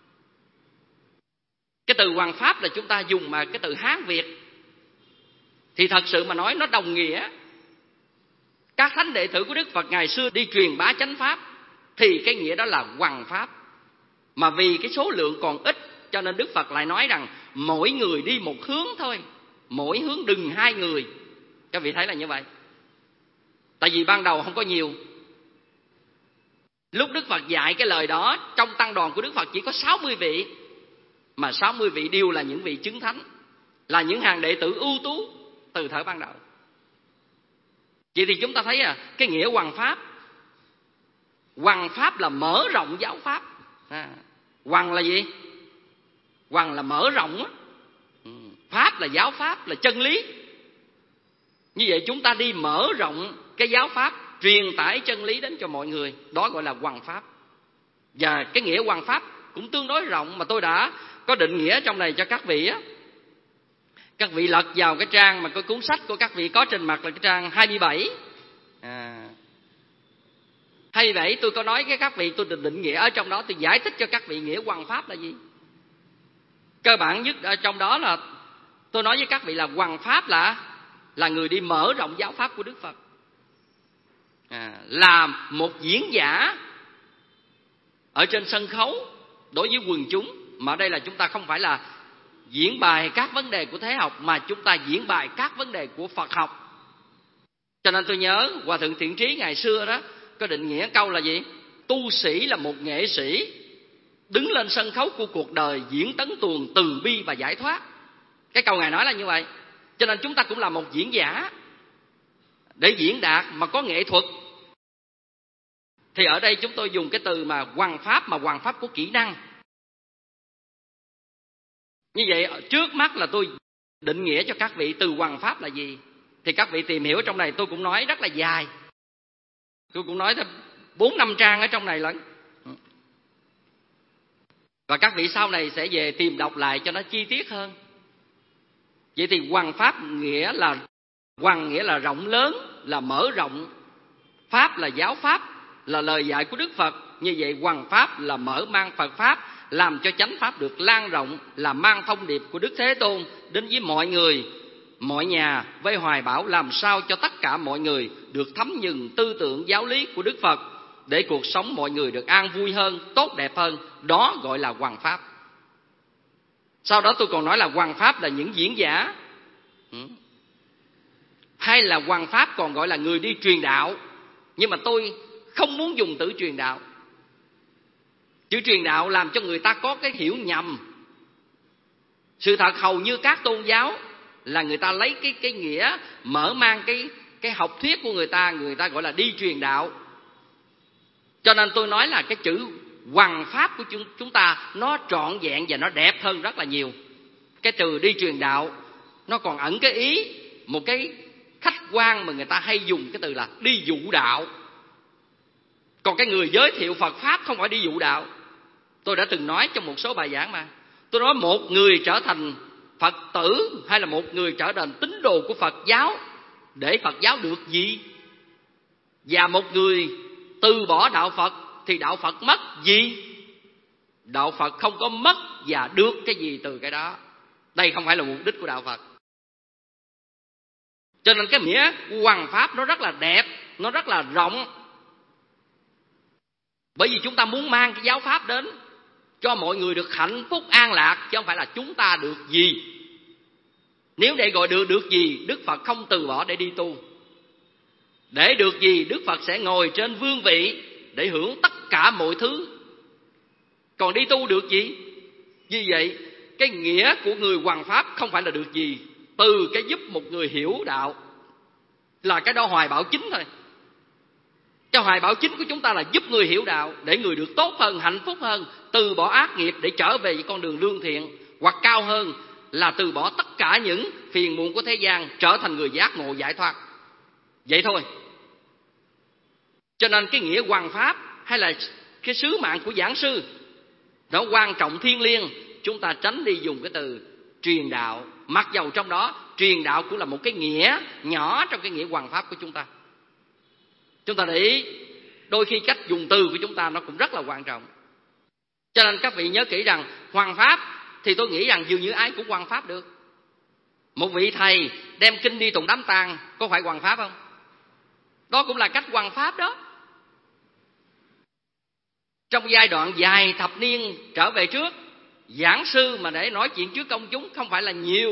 Cái từ hoằng pháp là chúng ta dùng mà cái từ Hán Việt, thì thật sự mà nói nó đồng nghĩa các thánh đệ tử của Đức Phật ngày xưa đi truyền bá chánh pháp, thì cái nghĩa đó là hoằng pháp. Mà vì cái số lượng còn ít cho nên Đức Phật lại nói rằng mỗi người đi một hướng thôi, mỗi hướng đừng hai người. Các vị thấy là như vậy. Tại vì ban đầu không có nhiều. Lúc Đức Phật dạy cái lời đó, trong tăng đoàn của Đức Phật chỉ có 60 vị. Mà 60 vị đều là những vị chứng thánh, là những hàng đệ tử ưu tú từ thời ban đầu. Vậy thì chúng ta thấy cái nghĩa hoằng pháp. Hoằng pháp là mở rộng giáo pháp. Hoằng là gì? Hoằng là mở rộng. Pháp là giáo pháp, là chân lý. Như vậy chúng ta đi mở rộng cái giáo pháp, truyền tải chân lý đến cho mọi người. Đó gọi là hoằng pháp. Và cái nghĩa hoằng pháp cũng tương đối rộng, mà tôi đã có định nghĩa trong này cho các vị á. Các vị lật vào cái trang mà cái cuốn sách của các vị có trên mặt là cái trang 27. 27 tôi có nói với các vị, tôi định nghĩa ở trong đó, tôi giải thích cho các vị nghĩa hoằng pháp là gì. Cơ bản nhất ở trong đó là tôi nói với các vị là hoằng pháp là người đi mở rộng giáo pháp của Đức Phật, là một diễn giả ở trên sân khấu đối với quần chúng. Mà ở đây là chúng ta không phải là diễn bài các vấn đề của thế học, mà chúng ta diễn bài các vấn đề của Phật học. Cho nên tôi nhớ Hòa Thượng Thiện Trí ngày xưa đó có định nghĩa câu là gì? Tu sĩ là một nghệ sĩ đứng lên sân khấu của cuộc đời, diễn tấn tuồng từ bi và giải thoát. Cái câu Ngài nói là như vậy. Cho nên chúng ta cũng là một diễn giả để diễn đạt mà có nghệ thuật. Thì ở đây chúng tôi dùng cái từ mà hoằng pháp, mà hoằng pháp có kỹ năng. Như vậy trước mắt là tôi định nghĩa cho các vị từ hoằng pháp là gì. Thì các vị tìm hiểu trong này tôi cũng nói rất là dài. Tôi cũng nói thêm 4-5 trang ở trong này lận. Và các vị sau này sẽ về tìm đọc lại cho nó chi tiết hơn. Vậy thì hoằng pháp nghĩa là rộng lớn, là mở rộng. Pháp là giáo pháp, là lời dạy của Đức Phật. Như vậy hoằng pháp là mở mang Phật pháp, làm cho chánh pháp được lan rộng, là mang thông điệp của Đức Thế Tôn đến với mọi người, mọi nhà, với hoài bão làm sao cho tất cả mọi người được thấm nhuần tư tưởng giáo lý của Đức Phật, để cuộc sống mọi người được an vui hơn, tốt đẹp hơn. Đó gọi là hoằng pháp. Sau đó tôi còn nói là hoằng pháp là những diễn giả, hay là hoằng pháp còn gọi là người đi truyền đạo. Nhưng mà tôi không muốn dùng từ truyền đạo. Chữ truyền đạo làm cho người ta có cái hiểu nhầm. Sự thật hầu như các tôn giáo là người ta lấy cái nghĩa mở mang cái học thuyết của người ta gọi là đi truyền đạo. Cho nên tôi nói là cái chữ hoằng pháp của chúng ta nó trọn vẹn và nó đẹp hơn rất là nhiều. Cái từ đi truyền đạo nó còn ẩn cái ý, một cái khách quan mà người ta hay dùng cái từ là đi dụ đạo. Còn cái người giới thiệu Phật pháp không phải đi dụ đạo. Tôi đã từng nói trong một số bài giảng mà. Tôi nói một người trở thành Phật tử hay là một người trở thành tín đồ của Phật giáo để Phật giáo được gì? Và một người từ bỏ đạo Phật thì đạo Phật mất gì? Đạo Phật không có mất và được cái gì từ cái đó. Đây không phải là mục đích của đạo Phật. Cho nên cái nghĩa hoằng pháp nó rất là đẹp, nó rất là rộng. Bởi vì chúng ta muốn mang cái giáo pháp đến cho mọi người được hạnh phúc an lạc, chứ không phải là chúng ta được gì. Nếu để gọi được gì, Đức Phật không từ bỏ để đi tu. Để được gì, Đức Phật sẽ ngồi trên vương vị để hưởng tất cả mọi thứ. Còn đi tu được gì? Như vậy, cái nghĩa của người hoằng pháp không phải là được gì. Từ cái giúp một người hiểu đạo là cái đó hoài bão chính thôi. Cái hoài bão chính của chúng ta là giúp người hiểu đạo để người được tốt hơn, hạnh phúc hơn, từ bỏ ác nghiệp để trở về con đường lương thiện, hoặc cao hơn là từ bỏ tất cả những phiền muộn của thế gian, trở thành người giác ngộ giải thoát. Vậy thôi. Cho nên cái nghĩa hoằng pháp hay là cái sứ mạng của giảng sư nó quan trọng thiêng liêng. Chúng ta tránh đi dùng cái từ truyền đạo, mặc dầu trong đó truyền đạo cũng là một cái nghĩa nhỏ trong cái nghĩa hoằng pháp của chúng ta. Chúng ta để ý, đôi khi cách dùng từ của chúng ta nó cũng rất là quan trọng. Cho nên các vị nhớ kỹ rằng hoằng pháp thì tôi nghĩ rằng dường như ai cũng hoằng pháp được. Một vị thầy đem kinh đi tụng đám tang có phải hoằng pháp không? Đó cũng là cách hoằng pháp đó. Trong giai đoạn vài thập niên trở về trước, giảng sư mà để nói chuyện trước công chúng không phải là nhiều.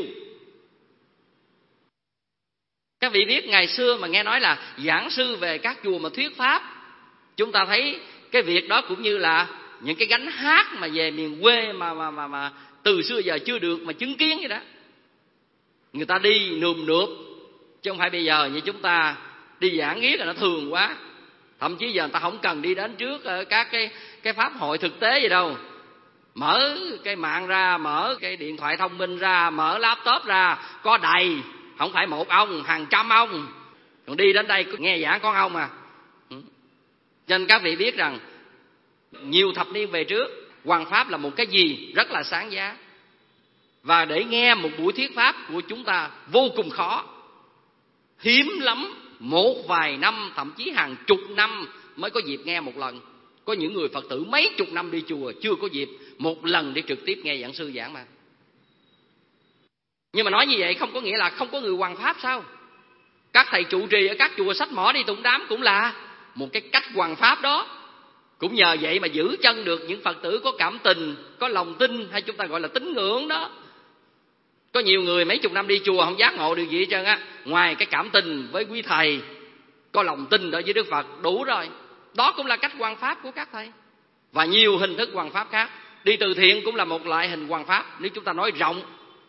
Các vị biết ngày xưa mà nghe nói là giảng sư về các chùa mà thuyết pháp, chúng ta thấy cái việc đó cũng như là những cái gánh hát mà về miền quê mà từ xưa giờ chưa được mà chứng kiến vậy đó. Người ta đi nườm nượp, chứ không phải bây giờ như chúng ta đi giảng riết là nó thường quá. Thậm chí giờ người ta không cần đi đến trước các cái pháp hội thực tế gì đâu. Mở cái mạng ra, mở cái điện thoại thông minh ra, mở laptop ra, có đầy, không phải một ông, hàng trăm ông. Còn đi đến đây nghe giảng con ông à. Cho nên các vị biết rằng nhiều thập niên về trước, hoằng pháp là một cái gì rất là sáng giá. Và để nghe một buổi thuyết pháp của chúng ta vô cùng khó. Hiếm lắm, một vài năm, thậm chí hàng chục năm mới có dịp nghe một lần. Có những người Phật tử mấy chục năm đi chùa chưa có dịp một lần để trực tiếp nghe giảng sư giảng mà. Nhưng mà nói như vậy không có nghĩa là không có người hoằng pháp sao? Các thầy trụ trì ở các chùa sách mỏ đi tụng đám cũng là một cái cách hoằng pháp đó. Cũng nhờ vậy mà giữ chân được những Phật tử có cảm tình, có lòng tin, hay chúng ta gọi là tín ngưỡng đó. Có nhiều người mấy chục năm đi chùa không giác ngộ được gì hết trơn á. Ngoài cái cảm tình với quý thầy, có lòng tin đối với Đức Phật đủ rồi. Đó cũng là cách hoằng pháp của các thầy. Và nhiều hình thức hoằng pháp khác. Đi từ thiện cũng là một loại hình hoằng pháp nếu chúng ta nói rộng.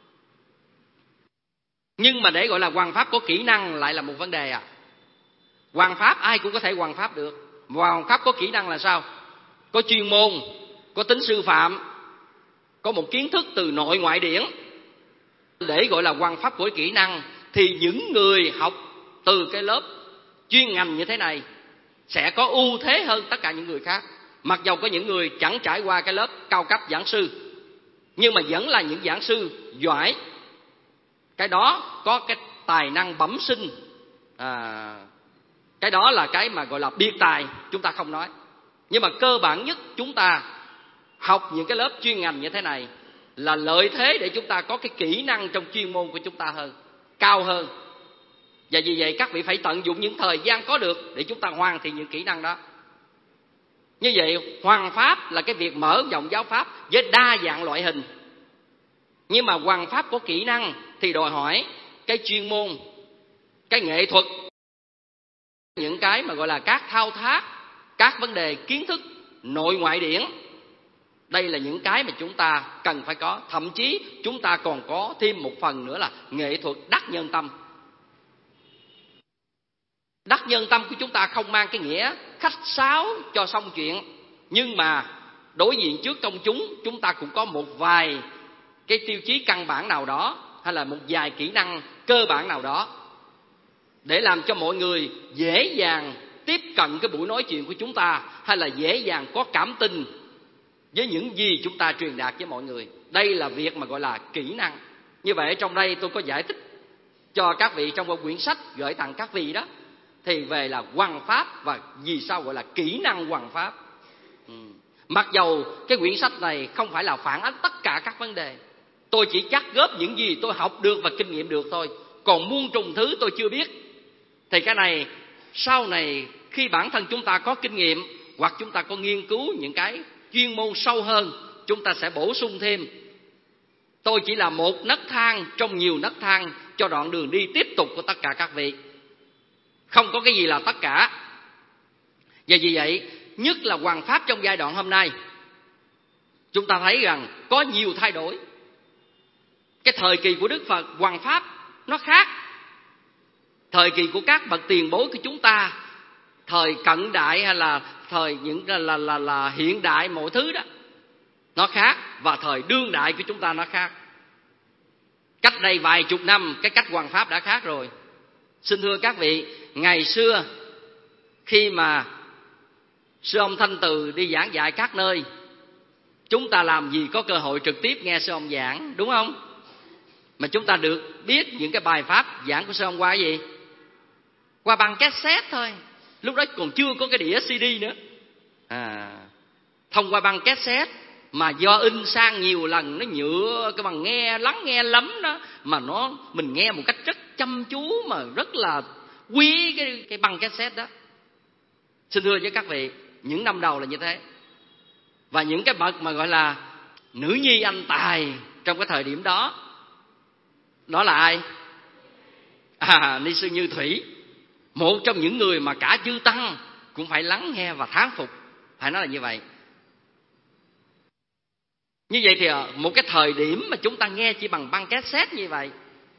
Nhưng mà để gọi là hoằng pháp có kỹ năng lại là một vấn đề à. Hoằng pháp ai cũng có thể hoằng pháp được. Hoằng pháp có kỹ năng là sao? Có chuyên môn, có tính sư phạm, có một kiến thức từ nội ngoại điển để gọi là hoằng pháp của kỹ năng, thì những người học từ cái lớp chuyên ngành như thế này sẽ có ưu thế hơn tất cả những người khác. Mặc dầu có những người chẳng trải qua cái lớp cao cấp giảng sư, nhưng mà vẫn là những giảng sư giỏi. Cái đó có cái tài năng bẩm sinh, cái đó là cái mà gọi là biệt tài, chúng ta không nói. Nhưng mà cơ bản nhất, chúng ta học những cái lớp chuyên ngành như thế này là lợi thế để chúng ta có cái kỹ năng trong chuyên môn của chúng ta hơn, cao hơn. Và vì vậy các vị phải tận dụng những thời gian có được để chúng ta hoàn thiện những kỹ năng đó. Như vậy hoằng pháp là cái việc mở rộng giáo pháp với đa dạng loại hình. Nhưng mà hoằng pháp có kỹ năng thì đòi hỏi cái chuyên môn, cái nghệ thuật, những cái mà gọi là các thao tác, các vấn đề kiến thức nội ngoại điển. Đây là những cái mà chúng ta cần phải có. Thậm chí chúng ta còn có thêm một phần nữa là nghệ thuật đắc nhân tâm. Đắc nhân tâm của chúng ta không mang cái nghĩa khách sáo cho xong chuyện, nhưng mà đối diện trước công chúng ta cũng có một vài cái tiêu chí căn bản nào đó, hay là một vài kỹ năng cơ bản nào đó, để làm cho mọi người dễ dàng tiếp cận cái buổi nói chuyện của chúng ta, hay là dễ dàng có cảm tình với những gì chúng ta truyền đạt với mọi người. Đây là việc mà gọi là kỹ năng. Như vậy trong đây tôi có giải thích cho các vị trong một quyển sách gửi tặng các vị đó, thì về là hoằng pháp và vì sao gọi là kỹ năng hoằng pháp. Mặc dầu cái quyển sách này không phải là phản ánh tất cả các vấn đề, tôi chỉ cắt góp những gì tôi học được và kinh nghiệm được thôi. Còn muôn trùng thứ tôi chưa biết, thì cái này sau này khi bản thân chúng ta có kinh nghiệm, hoặc chúng ta có nghiên cứu những cái chuyên môn sâu hơn, chúng ta sẽ bổ sung thêm. Tôi chỉ là một nấc thang trong nhiều nấc thang cho đoạn đường đi tiếp tục của tất cả các vị. Không có cái gì là tất cả. Và vì vậy, nhất là hoằng pháp trong giai đoạn hôm nay, chúng ta thấy rằng có nhiều thay đổi. Cái thời kỳ của Đức Phật hoằng pháp nó khác. Thời kỳ của các bậc tiền bối của chúng ta, thời cận đại hay là thời những là hiện đại, mọi thứ đó nó khác, và thời đương đại của chúng ta nó khác. Cách đây vài chục năm, cái cách hoằng pháp đã khác rồi. Xin thưa các vị, ngày xưa khi mà sư ông Thanh Từ đi giảng dạy các nơi, chúng ta làm gì có cơ hội trực tiếp nghe sư ông giảng, đúng không? Mà chúng ta được biết những cái bài pháp giảng của sư ông qua cái gì? Qua băng cassette thôi. Lúc đó còn chưa có cái đĩa CD nữa. Thông qua băng cassette mà do in sang nhiều lần, nó nhựa cái bằng lắng nghe lắm đó, mà mình nghe một cách rất chăm chú, mà rất là quý cái băng cassette đó. Xin thưa với các vị, những năm đầu là như thế. Và những cái bậc mà gọi là nữ nhi anh tài trong cái thời điểm đó, đó là ai? Ni sư Như Thủy, một trong những người mà cả chư tăng cũng phải lắng nghe và thán phục, phải nói là như vậy. Như vậy thì một cái thời điểm mà chúng ta nghe chỉ bằng băng cassette như vậy,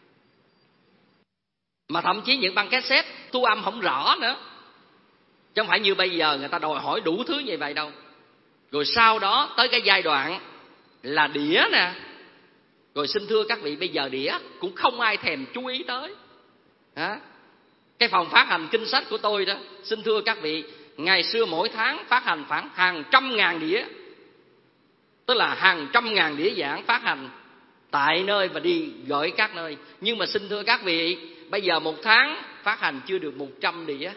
mà thậm chí những băng cassette thu âm không rõ nữa, chứ không phải như bây giờ người ta đòi hỏi đủ thứ như vậy đâu. Rồi sau đó tới cái giai đoạn là đĩa nè. Rồi xin thưa các vị, bây giờ đĩa cũng không ai thèm chú ý tới. Cái phòng phát hành kinh sách của tôi đó, xin thưa các vị, ngày xưa mỗi tháng phát hành khoảng hàng trăm ngàn đĩa. Tức là hàng trăm ngàn đĩa giảng phát hành tại nơi và đi gửi các nơi. Nhưng mà xin thưa các vị, bây giờ một tháng phát hành chưa được 100 đĩa.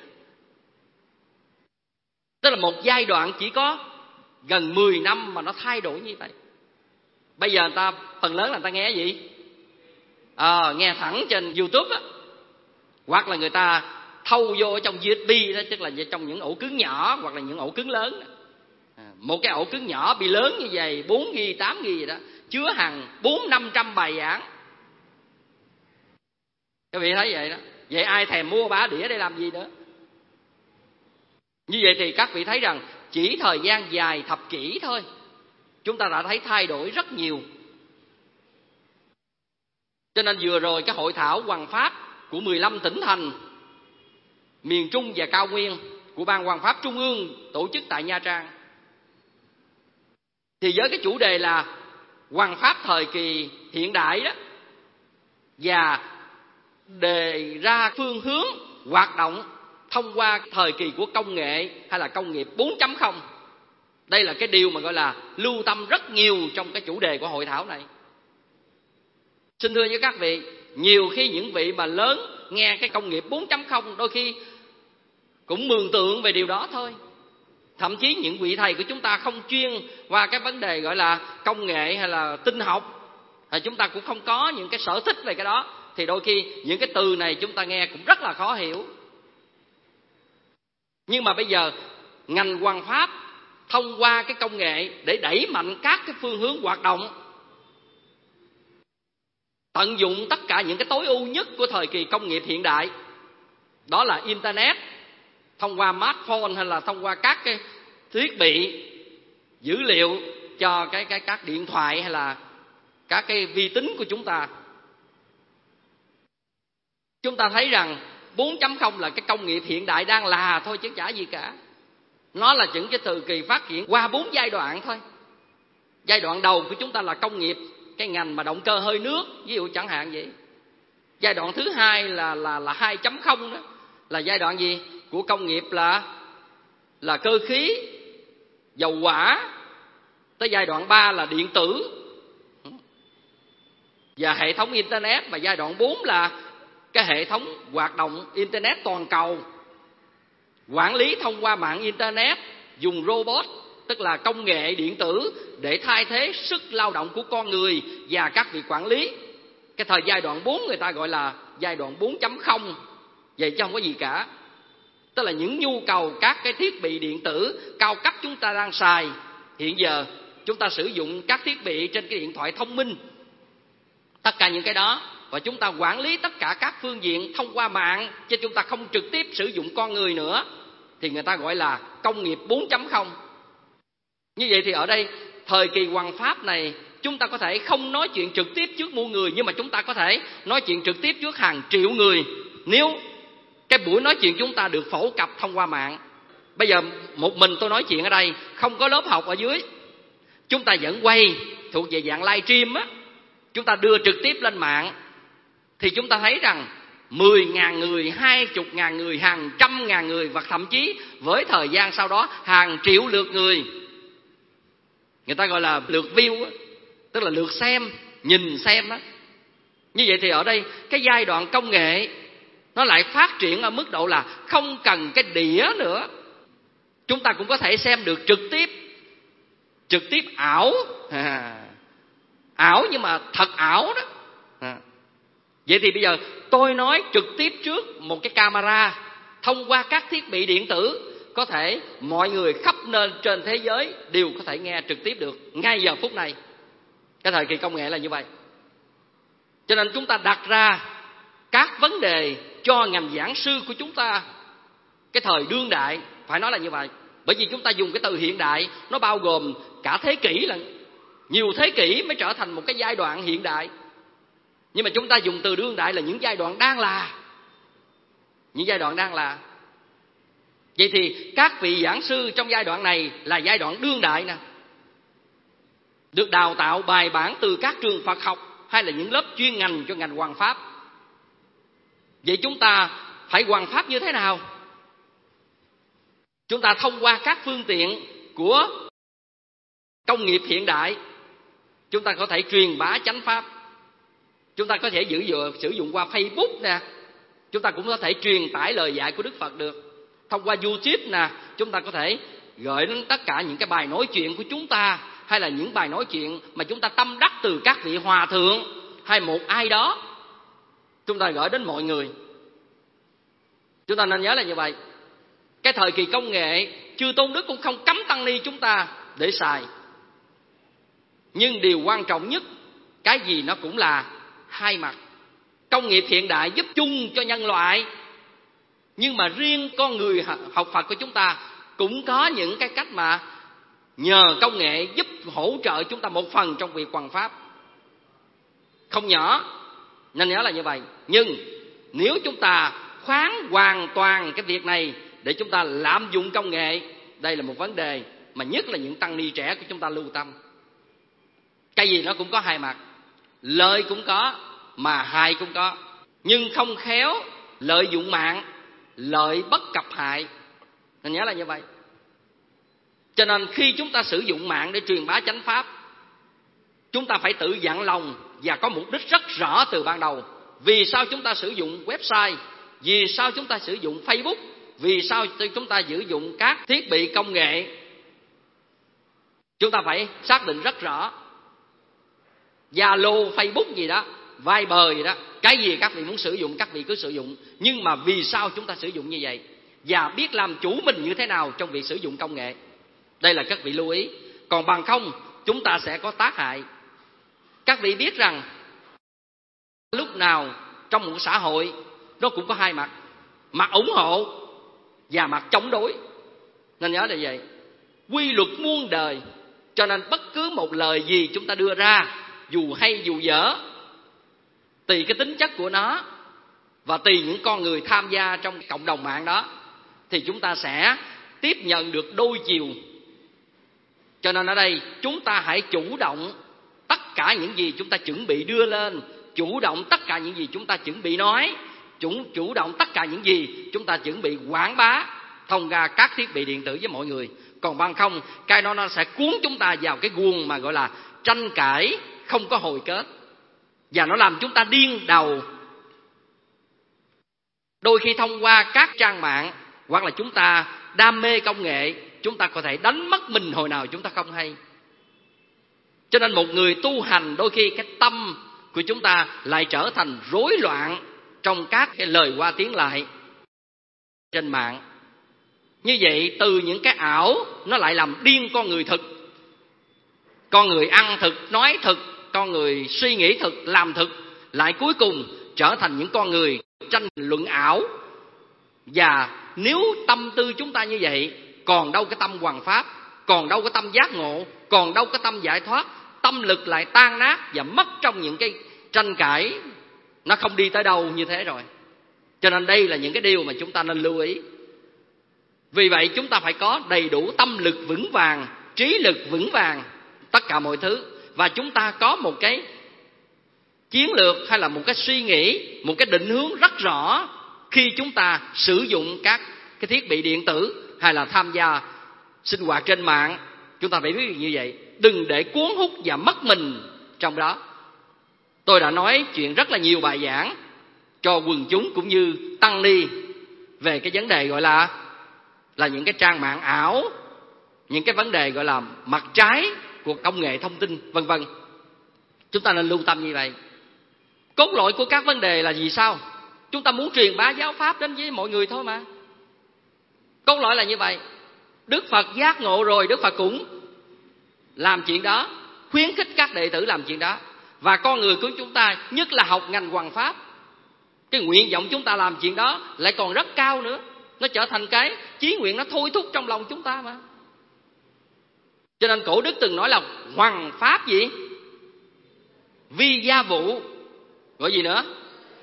Tức là một giai đoạn chỉ có gần 10 năm mà nó thay đổi như vậy. Bây giờ người ta, phần lớn là người ta nghe gì? Nghe thẳng trên YouTube á. Hoặc là người ta thâu vô ở trong USB đó, tức là trong những ổ cứng nhỏ hoặc là những ổ cứng lớn đó. Một cái ổ cứng nhỏ bị lớn như vậy, 4GB, 8GB gì đó, chứa hàng 400-500 bài giảng. Các vị thấy vậy đó. Vậy ai thèm mua bả đĩa để làm gì nữa? Như vậy thì các vị thấy rằng chỉ thời gian dài thập kỷ thôi, chúng ta đã thấy thay đổi rất nhiều. Cho nên vừa rồi cái hội thảo hoằng pháp của 15 tỉnh thành miền Trung và cao nguyên của Ban Hoằng pháp Trung ương tổ chức tại Nha Trang, thì với cái chủ đề là hoằng pháp thời kỳ hiện đại đó, và đề ra phương hướng hoạt động thông qua thời kỳ của công nghệ hay là công nghiệp 4.0. Đây là cái điều mà gọi là lưu tâm rất nhiều trong cái chủ đề của hội thảo này. Xin thưa với các vị, nhiều khi những vị mà lớn nghe cái công nghiệp 4.0 đôi khi cũng mường tượng về điều đó thôi. Thậm chí những vị thầy của chúng ta không chuyên qua cái vấn đề gọi là công nghệ hay là tinh học, chúng ta cũng không có những cái sở thích về cái đó, thì đôi khi những cái từ này chúng ta nghe cũng rất là khó hiểu. Nhưng mà bây giờ ngành hoằng pháp thông qua cái công nghệ để đẩy mạnh các cái phương hướng hoạt động, tận dụng tất cả những cái tối ưu nhất của thời kỳ công nghiệp hiện đại, đó là internet, thông qua smartphone hay là thông qua các cái thiết bị dữ liệu cho các điện thoại hay là các cái vi tính của chúng ta. Chúng ta thấy rằng 4.0 là cái công nghiệp hiện đại đang là thôi chứ chả gì cả. Nó là những cái thời kỳ phát triển qua 4 giai đoạn thôi. Giai đoạn đầu của chúng ta là công nghiệp, cái ngành mà động cơ hơi nước, ví dụ chẳng hạn vậy. Giai đoạn thứ hai là 2.0 đó, là giai đoạn gì? Của công nghiệp là cơ khí, dầu hỏa. Tới giai đoạn 3 là điện tử và hệ thống internet, và giai đoạn 4 là cái hệ thống hoạt động internet toàn cầu, quản lý thông qua mạng internet, dùng robot, tức là công nghệ điện tử để thay thế sức lao động của con người và các vị quản lý. Cái thời giai đoạn 4 người ta gọi là giai đoạn 4.0, vậy chứ không có gì cả. Tức là những nhu cầu các cái thiết bị điện tử cao cấp chúng ta đang xài. Hiện giờ chúng ta sử dụng các thiết bị trên cái điện thoại thông minh, tất cả những cái đó, và chúng ta quản lý tất cả các phương diện thông qua mạng, chứ chúng ta không trực tiếp sử dụng con người nữa, thì người ta gọi là công nghiệp 4.0. Như vậy thì ở đây thời kỳ hoằng pháp này, chúng ta có thể không nói chuyện trực tiếp trước muôn người, nhưng mà chúng ta có thể nói chuyện trực tiếp trước hàng triệu người, nếu cái buổi nói chuyện chúng ta được phổ cập thông qua mạng. Bây giờ một mình tôi nói chuyện ở đây, không có lớp học ở dưới, chúng ta vẫn quay thuộc về dạng live stream á, chúng ta đưa trực tiếp lên mạng, thì chúng ta thấy rằng 10.000 người, 20.000 người, hàng trăm ngàn người, và thậm chí với thời gian sau đó hàng triệu lượt người. Người ta gọi là lượt view, tức là lượt xem, nhìn xem đó. Như vậy thì ở đây cái giai đoạn công nghệ nó lại phát triển ở mức độ là không cần cái đĩa nữa, chúng ta cũng có thể xem được trực tiếp ảo, ảo nhưng mà thật ảo đó. Vậy thì bây giờ tôi nói trực tiếp trước một cái camera thông qua các thiết bị điện tử, có thể mọi người khắp nơi trên thế giới đều có thể nghe trực tiếp được ngay giờ phút này. Cái thời kỳ công nghệ là như vậy. Cho nên chúng ta đặt ra các vấn đề cho ngành giảng sư của chúng ta cái thời đương đại, phải nói là như vậy. Bởi vì chúng ta dùng cái từ hiện đại, nó bao gồm cả thế kỷ, là nhiều thế kỷ mới trở thành một cái giai đoạn hiện đại. Nhưng mà chúng ta dùng từ đương đại là những giai đoạn đang là. Những giai đoạn đang là. Vậy thì các vị giảng sư trong giai đoạn này là giai đoạn đương đại nè, được đào tạo bài bản từ các trường Phật học hay là những lớp chuyên ngành cho ngành hoằng pháp. Vậy chúng ta phải hoằng pháp như thế nào? Chúng ta thông qua các phương tiện của công nghiệp hiện đại, chúng ta có thể truyền bá chánh pháp. Chúng ta có thể sử dụng qua Facebook nè, chúng ta cũng có thể truyền tải lời dạy của Đức Phật được. Thông qua YouTube nè, chúng ta có thể gửi đến tất cả những cái bài nói chuyện của chúng ta, hay là những bài nói chuyện mà chúng ta tâm đắc từ các vị hòa thượng hay một ai đó, chúng ta gửi đến mọi người. Chúng ta nên nhớ là như vậy. Cái thời kỳ công nghệ, Chư Tôn Đức cũng không cấm tăng ni chúng ta để xài. Nhưng điều quan trọng nhất, cái gì nó cũng là hai mặt. Công nghiệp hiện đại giúp chung cho nhân loại, nhưng mà riêng con người học Phật của chúng ta cũng có những cái cách mà nhờ công nghệ giúp hỗ trợ chúng ta một phần trong việc hoằng pháp, không nhỏ, nên nhớ là như vậy. Nhưng nếu chúng ta khoán hoàn toàn cái việc này để chúng ta lạm dụng công nghệ, đây là một vấn đề mà nhất là những tăng ni trẻ của chúng ta lưu tâm. Cái gì nó cũng có hai mặt, lợi cũng có mà hại cũng có. Nhưng không khéo lợi dụng mạng, lợi bất cập hại. Nên nhớ là như vậy. Cho nên khi chúng ta sử dụng mạng để truyền bá chánh pháp, chúng ta phải tự dặn lòng và có mục đích rất rõ từ ban đầu. Vì sao chúng ta sử dụng website? Vì sao chúng ta sử dụng Facebook? Vì sao chúng ta sử dụng các thiết bị công nghệ? Chúng ta phải xác định rất rõ. Zalo, Facebook gì đó, Viber gì đó, cái gì các vị muốn sử dụng các vị cứ sử dụng. Nhưng mà vì sao chúng ta sử dụng như vậy? Và biết làm chủ mình như thế nào trong việc sử dụng công nghệ. Đây là các vị lưu ý. Còn bằng không chúng ta sẽ có tác hại. Các vị biết rằng lúc nào trong một xã hội nó cũng có hai mặt, mặt ủng hộ và mặt chống đối. Nên nhớ là vậy. Quy luật muôn đời. Cho nên bất cứ một lời gì chúng ta đưa ra, dù hay dù dở, tùy cái tính chất của nó và tùy những con người tham gia trong cộng đồng mạng đó, thì chúng ta sẽ tiếp nhận được đôi chiều. Cho nên ở đây chúng ta hãy chủ động tất cả những gì chúng ta chuẩn bị đưa lên, chủ động tất cả những gì chúng ta chuẩn bị nói, chủ động tất cả những gì chúng ta chuẩn bị quảng bá thông qua các thiết bị điện tử với mọi người. Còn bằng không, cái đó nó sẽ cuốn chúng ta vào cái guồng mà gọi là tranh cãi không có hồi kết, và nó làm chúng ta điên đầu. Đôi khi thông qua các trang mạng hoặc là chúng ta đam mê công nghệ, chúng ta có thể đánh mất mình hồi nào chúng ta không hay. Cho nên một người tu hành đôi khi cái tâm của chúng ta lại trở thành rối loạn trong các cái lời qua tiếng lại trên mạng. Như vậy từ những cái ảo nó lại làm điên con người thực. Con người ăn thực, nói thực, con người suy nghĩ thực, làm thực, lại cuối cùng trở thành những con người tranh luận ảo. Và nếu tâm tư chúng ta như vậy, còn đâu cái tâm hoằng pháp, còn đâu cái tâm giác ngộ, còn đâu cái tâm giải thoát. Tâm lực lại tan nát và mất trong những cái tranh cãi, nó không đi tới đâu như thế rồi. Cho nên đây là những cái điều mà chúng ta nên lưu ý. Vì vậy chúng ta phải có đầy đủ tâm lực vững vàng, trí lực vững vàng, tất cả mọi thứ. Và chúng ta có một cái chiến lược hay là một cái suy nghĩ, một cái định hướng rất rõ khi chúng ta sử dụng các cái thiết bị điện tử hay là tham gia sinh hoạt trên mạng. Chúng ta phải biết như vậy, đừng để cuốn hút và mất mình trong đó. Tôi đã nói chuyện rất là nhiều bài giảng cho quần chúng cũng như tăng ni về cái vấn đề gọi là những cái trang mạng ảo, những cái vấn đề gọi là mặt trái của công nghệ thông tin, vân vân. Chúng ta nên lưu tâm như vậy. Cốt lõi của các vấn đề là gì sao? Chúng ta muốn truyền bá giáo pháp đến với mọi người thôi mà. Cốt lõi là như vậy. Đức Phật giác ngộ rồi, Đức Phật cũng làm chuyện đó, khuyến khích các đệ tử làm chuyện đó. Và con người của chúng ta, nhất là học ngành hoằng pháp, cái nguyện vọng chúng ta làm chuyện đó lại còn rất cao nữa. Nó trở thành cái chí nguyện, nó thôi thúc trong lòng chúng ta mà. Cho nên cổ đức từng nói là hoằng pháp gì? Vi gia vụ. Gọi gì nữa?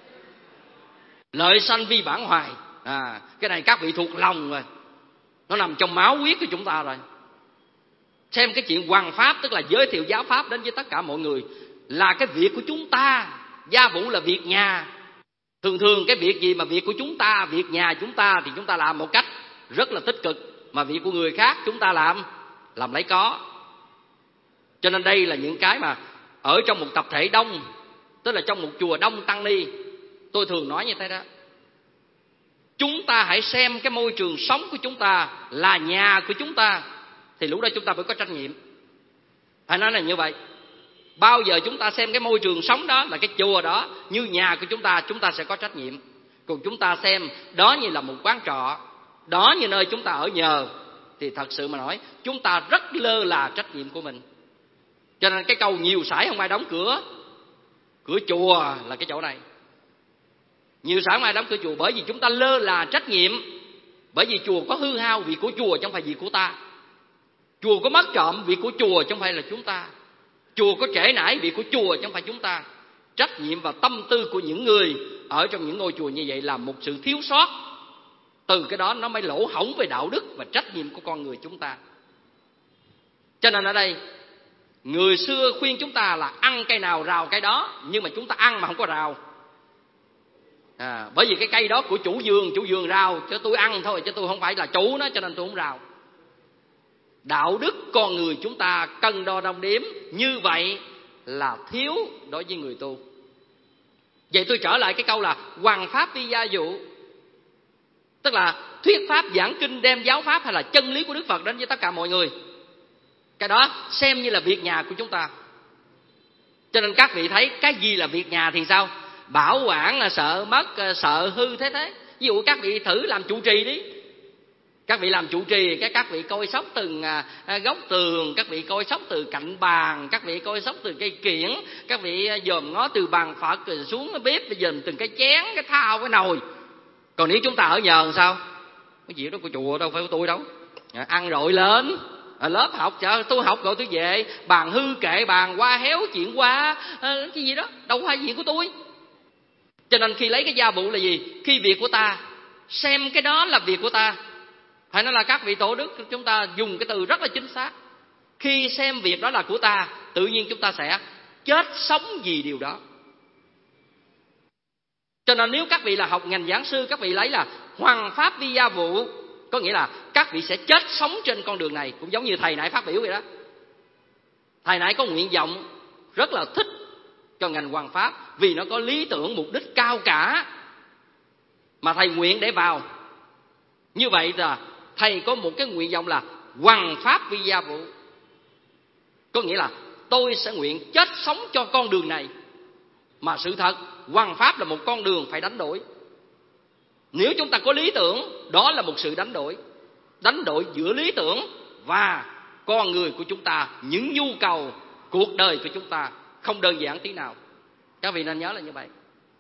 Lợi sanh vi bản hoài. Cái này các vị thuộc lòng rồi. Nó nằm trong máu huyết của chúng ta rồi. Xem cái chuyện hoằng pháp, tức là giới thiệu giáo pháp đến với tất cả mọi người, là cái việc của chúng ta. Gia vụ là việc nhà. Thường cái việc gì mà việc của chúng ta, việc nhà chúng ta thì chúng ta làm một cách rất là tích cực, mà việc của người khác chúng ta làm lấy có. Cho nên đây là những cái mà ở trong một tập thể đông, tức là trong một chùa đông tăng ni, tôi thường nói như thế đó. Chúng ta hãy xem cái môi trường sống của chúng ta là nhà của chúng ta, thì lúc đó chúng ta mới có trách nhiệm. Phải nói là như vậy. Bao giờ chúng ta xem cái môi trường sống đó là cái chùa đó như nhà của chúng ta sẽ có trách nhiệm. Còn chúng ta xem đó như là một quán trọ, đó như nơi chúng ta ở nhờ, thì thật sự mà nói chúng ta rất lơ là trách nhiệm của mình. Cho nên cái câu nhiều sải không ai đóng cửa chùa là cái chỗ này. Nhiều sải không ai đóng cửa chùa, bởi vì chúng ta lơ là trách nhiệm. Bởi vì chùa có hư hao, việc của chùa chứ không phải việc của ta. Chùa có mất trộm, việc của chùa chứ không phải là chúng ta. Chùa có trễ nải, việc của chùa chứ không phải chúng ta. Trách nhiệm và tâm tư của những người ở trong những ngôi chùa như vậy là một sự thiếu sót. Từ cái đó nó mới lỗ hổng về đạo đức và trách nhiệm của con người chúng ta. Cho nên ở đây Người xưa khuyên chúng ta là ăn cây nào rào cây đó, nhưng mà chúng ta ăn mà không có rào. Bởi vì cái cây đó của chủ vườn rào, cho tôi ăn thôi, chứ tôi không phải là chủ nó, cho nên tôi không rào. Đạo đức con người chúng ta cân đo đong đếm như vậy là thiếu đối với người tu. Vậy tôi trở lại cái câu là hoằng pháp vi gia vụ, tức là thuyết pháp giảng kinh đem giáo pháp hay là chân lý của Đức Phật đến với tất cả mọi người. Cái đó xem như là việc nhà của chúng ta. Cho nên các vị thấy cái gì là việc nhà thì sao? Bảo quản là sợ mất, sợ hư thế. Ví dụ các vị thử làm trụ trì đi. Các vị làm trụ trì, các vị coi sóc từng góc tường, các vị coi sóc từ cạnh bàn, các vị coi sóc từ cây kiển, các vị dòm ngó từ bàn Phật rồi xuống cái bếp, dòm từng cái chén, cái thao, cái nồi. Còn nếu chúng ta ở nhờ làm sao? Cái gì đó của chùa đâu phải của tôi đâu. Ăn rội lên, lớp học tôi học rồi tôi về, bàn hư kệ bàn, qua héo chuyện qua, cái gì đó đâu phải chuyện của tôi. Cho nên khi lấy cái gia vụ là gì? Khi việc của ta, xem cái đó là việc của ta. Phải nói là các vị tổ đức chúng ta dùng cái từ rất là chính xác. Khi xem việc đó là của ta, tự nhiên chúng ta sẽ chết sống vì điều đó. Cho nên nếu các vị là học ngành giảng sư, các vị lấy là hoằng pháp vi gia vụ, có nghĩa là các vị sẽ chết sống trên con đường này. Cũng giống như thầy nãy phát biểu vậy đó. Thầy nãy có nguyện vọng rất là thích cho ngành hoằng pháp, vì nó có lý tưởng mục đích cao cả mà thầy nguyện để vào. Như vậy là thầy có một cái nguyện vọng là hoằng pháp vi gia vụ, có nghĩa là tôi sẽ nguyện chết sống cho con đường này. Mà sự thật hoằng pháp là một con đường phải đánh đổi. Nếu chúng ta có lý tưởng, đó là một sự đánh đổi giữa lý tưởng và con người của chúng ta, những nhu cầu cuộc đời của chúng ta không đơn giản tí nào. Các vị nên nhớ là như vậy.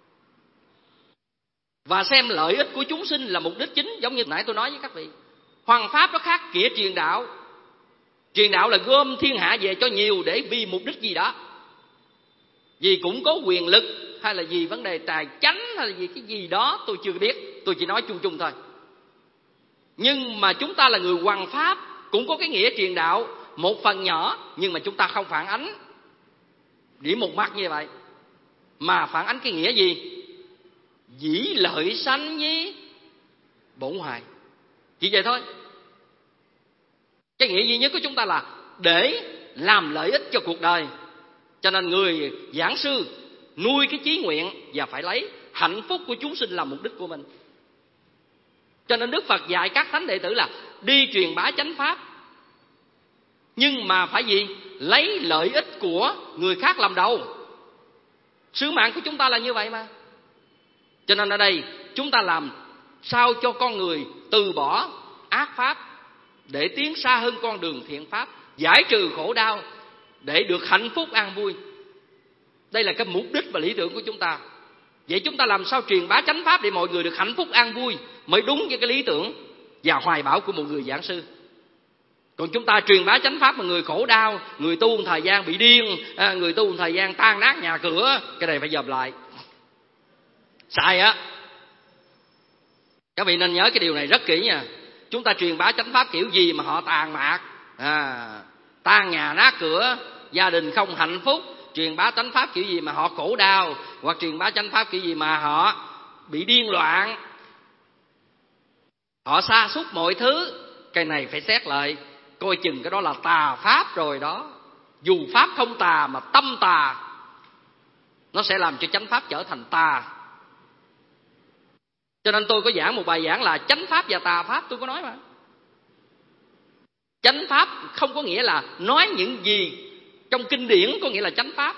Và xem lợi ích của chúng sinh là mục đích chính. Giống như nãy tôi nói với các vị, hoằng pháp nó khác nghĩa truyền đạo. Truyền đạo là gom thiên hạ về cho nhiều để vì mục đích gì đó, vì cũng có quyền lực, hay là vì vấn đề tài chánh, hay là vì cái gì đó tôi chưa biết, tôi chỉ nói chung chung thôi. Nhưng mà chúng ta là người hoằng pháp, cũng có cái nghĩa truyền đạo một phần nhỏ, nhưng mà chúng ta không phản ánh điểm một mặt như vậy, mà phản ánh cái nghĩa gì? Dĩ lợi sanh với bổn hoài, chỉ vậy thôi. Cái nghĩa duy nhất của chúng ta là để làm lợi ích cho cuộc đời. Cho nên người giảng sư nuôi cái chí nguyện và phải lấy hạnh phúc của chúng sinh làm mục đích của mình. Cho nên Đức Phật dạy các thánh đệ tử là đi truyền bá chánh pháp, nhưng mà phải gì? Lấy lợi ích của người khác làm đầu. Sứ mạng của chúng ta là như vậy mà. Cho nên ở đây chúng ta làm sao cho con người từ bỏ ác pháp để tiến xa hơn con đường thiện pháp, giải trừ khổ đau để được hạnh phúc an vui. Đây là cái mục đích và lý tưởng của chúng ta. Vậy chúng ta làm sao truyền bá chánh pháp để mọi người được hạnh phúc an vui mới đúng với cái lý tưởng và hoài bão của một người giảng sư. Còn chúng ta truyền bá chánh pháp mà người khổ đau, người tu một thời gian bị điên, người tu một thời gian tan nát nhà cửa, cái này phải dòm lại. Sai á. Các vị nên nhớ cái điều này rất kỹ nha. Chúng ta truyền bá chánh pháp kiểu gì mà họ tàn mạc, tan nhà nát cửa, gia đình không hạnh phúc. Truyền bá chánh pháp kiểu gì mà họ khổ đau, hoặc truyền bá chánh pháp kiểu gì mà họ bị điên loạn, họ sa sút mọi thứ. Cái này phải xét lại, coi chừng cái đó là tà pháp rồi đó. Dù pháp không tà mà tâm tà, nó sẽ làm cho chánh pháp trở thành tà. Cho nên tôi có giảng một bài giảng là chánh pháp và tà pháp, tôi có nói mà. Chánh pháp không có nghĩa là nói những gì trong kinh điển có nghĩa là chánh pháp.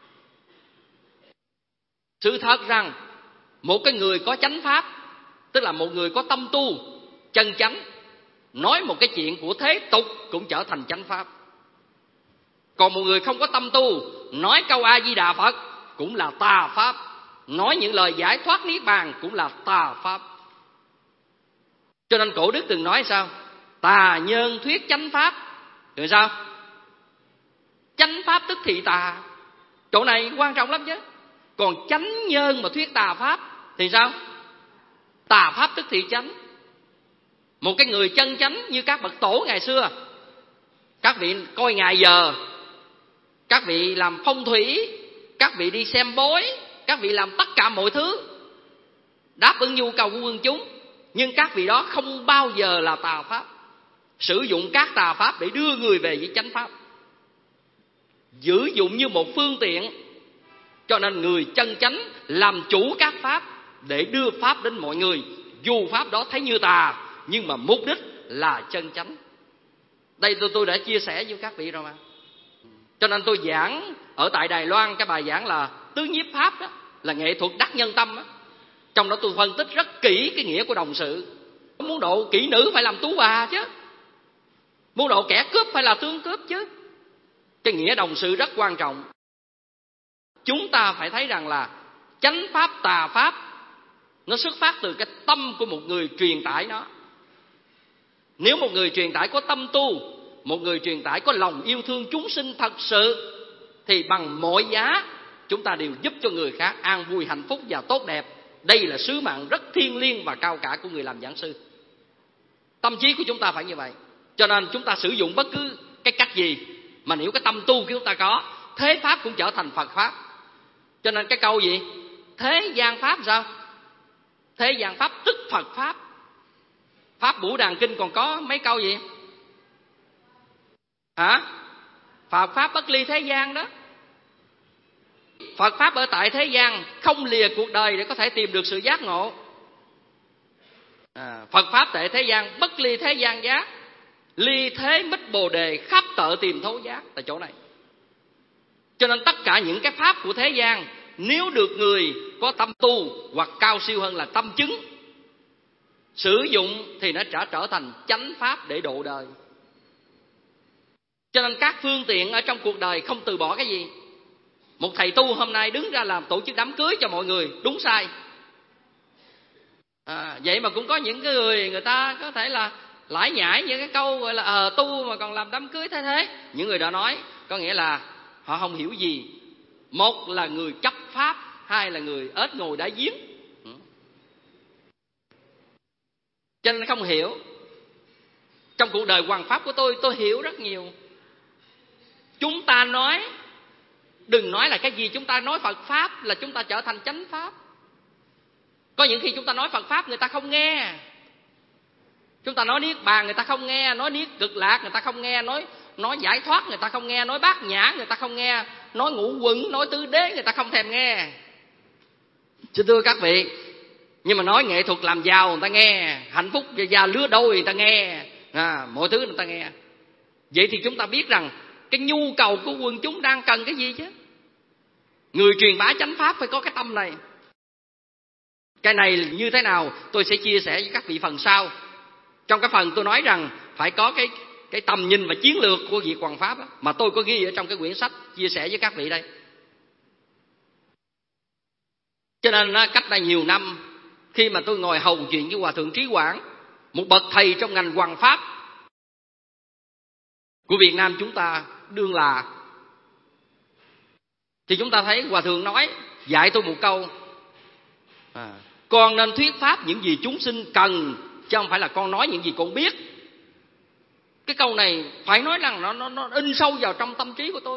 Sự thật rằng một cái người có chánh pháp, tức là một người có tâm tu chân chánh, nói một cái chuyện của thế tục cũng trở thành chánh pháp. Còn một người không có tâm tu, nói câu A Di Đà Phật cũng là tà pháp, nói những lời giải thoát niết bàn cũng là tà pháp. Cho nên cổ đức từng nói sao? Tà nhân thuyết chánh pháp. Rồi sao? Chánh pháp tức thị tà. Chỗ này quan trọng lắm chứ. Còn chánh nhân mà thuyết tà pháp thì sao? Tà pháp tức thị chánh. Một cái người chân chánh như các bậc tổ ngày xưa, các vị coi ngày giờ các vị làm phong thủy, các vị đi xem bói, các vị làm tất cả mọi thứ đáp ứng nhu cầu của quân chúng. Nhưng các vị đó không bao giờ là tà pháp, sử dụng các tà pháp để đưa người về với chánh pháp, sử dụng như một phương tiện. Cho nên người chân chánh làm chủ các pháp để đưa pháp đến mọi người, dù pháp đó thấy như tà nhưng mà mục đích là chân chánh. Đây tôi đã chia sẻ với các vị rồi mà. Cho nên tôi giảng ở tại Đài Loan cái bài giảng là tứ nhiếp pháp đó, là nghệ thuật đắc nhân tâm đó. Trong đó tôi phân tích rất kỹ cái nghĩa của đồng sự. Muốn độ kỹ nữ phải làm tú bà chứ, muốn độ kẻ cướp phải là tướng cướp chứ. Cái nghĩa đồng sự rất quan trọng. Chúng ta phải thấy rằng là chánh pháp tà pháp nó xuất phát từ cái tâm của một người truyền tải nó. Nếu một người truyền tải có tâm tu, một người truyền tải có lòng yêu thương chúng sinh thật sự, thì bằng mọi giá chúng ta đều giúp cho người khác an vui hạnh phúc và tốt đẹp. Đây là sứ mạng rất thiêng liêng và cao cả của người làm giảng sư. Tâm trí của chúng ta phải như vậy. Cho nên chúng ta sử dụng bất cứ cái cách gì mà nếu cái tâm tu của chúng ta có, thế pháp cũng trở thành Phật pháp. Cho nên cái câu gì? Thế gian pháp sao? Thế gian pháp tức Phật pháp. Pháp Bửu Đàn Kinh còn có mấy câu gì? Hả? Phật pháp bất ly thế gian đó. Phật pháp ở tại thế gian, không lìa cuộc đời để có thể tìm được sự giác ngộ. Phật pháp tại thế gian, bất ly thế gian giác, ly thế mít bồ đề, khắp tợ tìm thấu giác. Tại chỗ này. Cho nên tất cả những cái pháp của thế gian, nếu được người có tâm tu hoặc cao siêu hơn là tâm chứng sử dụng, thì nó trở thành chánh pháp để độ đời. Cho nên các phương tiện ở trong cuộc đời không từ bỏ cái gì. Một thầy tu hôm nay đứng ra làm tổ chức đám cưới cho mọi người, đúng sai. Vậy mà cũng có những cái người ta có thể là lải nhải những cái câu gọi là tu mà còn làm đám cưới thế. Những người đó nói có nghĩa là họ không hiểu gì. Một là người chấp pháp, hai là người ếch ngồi đáy giếng. Cho nên không hiểu. Trong cuộc đời hoằng pháp của tôi hiểu rất nhiều. Chúng ta nói, đừng nói là cái gì, chúng ta nói Phật pháp là chúng ta trở thành chánh pháp. Có những khi chúng ta nói Phật pháp người ta không nghe. Chúng ta nói Niết Bàn người ta không nghe, nói Niết Cực Lạc người ta không nghe, nói giải thoát người ta không nghe, nói bát nhã người ta không nghe, nói ngũ quẩn, nói tứ đế người ta không thèm nghe. Chứ thưa các vị, nhưng mà nói nghệ thuật làm giàu người ta nghe, hạnh phúc già lứa đôi người ta nghe, mọi thứ người ta nghe. Vậy thì chúng ta biết rằng cái nhu cầu của quần chúng đang cần cái gì chứ. Người truyền bá chánh pháp phải có cái tâm này. Cái này như thế nào tôi sẽ chia sẻ với các vị phần sau. Trong cái phần tôi nói rằng phải có cái tầm nhìn và chiến lược của việc hoằng pháp đó, mà tôi có ghi ở trong cái quyển sách chia sẻ với các vị đây. Cho nên cách đây nhiều năm, khi mà tôi ngồi hầu chuyện với Hòa Thượng Trí Quảng, một bậc thầy trong ngành hoằng pháp của Việt Nam chúng ta đương là, thì chúng ta thấy Hòa Thượng nói, dạy tôi một câu: con nên thuyết pháp những gì chúng sinh cần, chứ không phải là con nói những gì con biết. Cái câu này phải nói rằng nó in sâu vào trong tâm trí của tôi.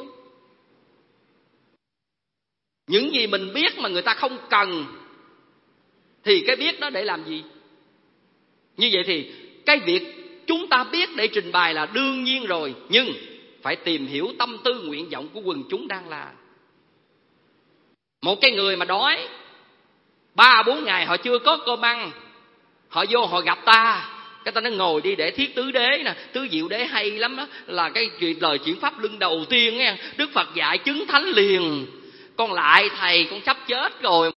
Những gì mình biết mà người ta không cần thì cái biết đó để làm gì? Như vậy thì cái việc chúng ta biết để trình bày là đương nhiên rồi, nhưng phải tìm hiểu tâm tư nguyện vọng của quần chúng đang là. Một cái người mà đói 3-4 ngày họ chưa có cơm ăn, họ vô họ gặp ta, cái ta nó ngồi đi để thiết tứ đế nè, tứ diệu đế hay lắm đó, là cái lời chuyển pháp luân đầu tiên nghe. Đức Phật dạy chứng thánh liền, con lại thầy con sắp chết rồi.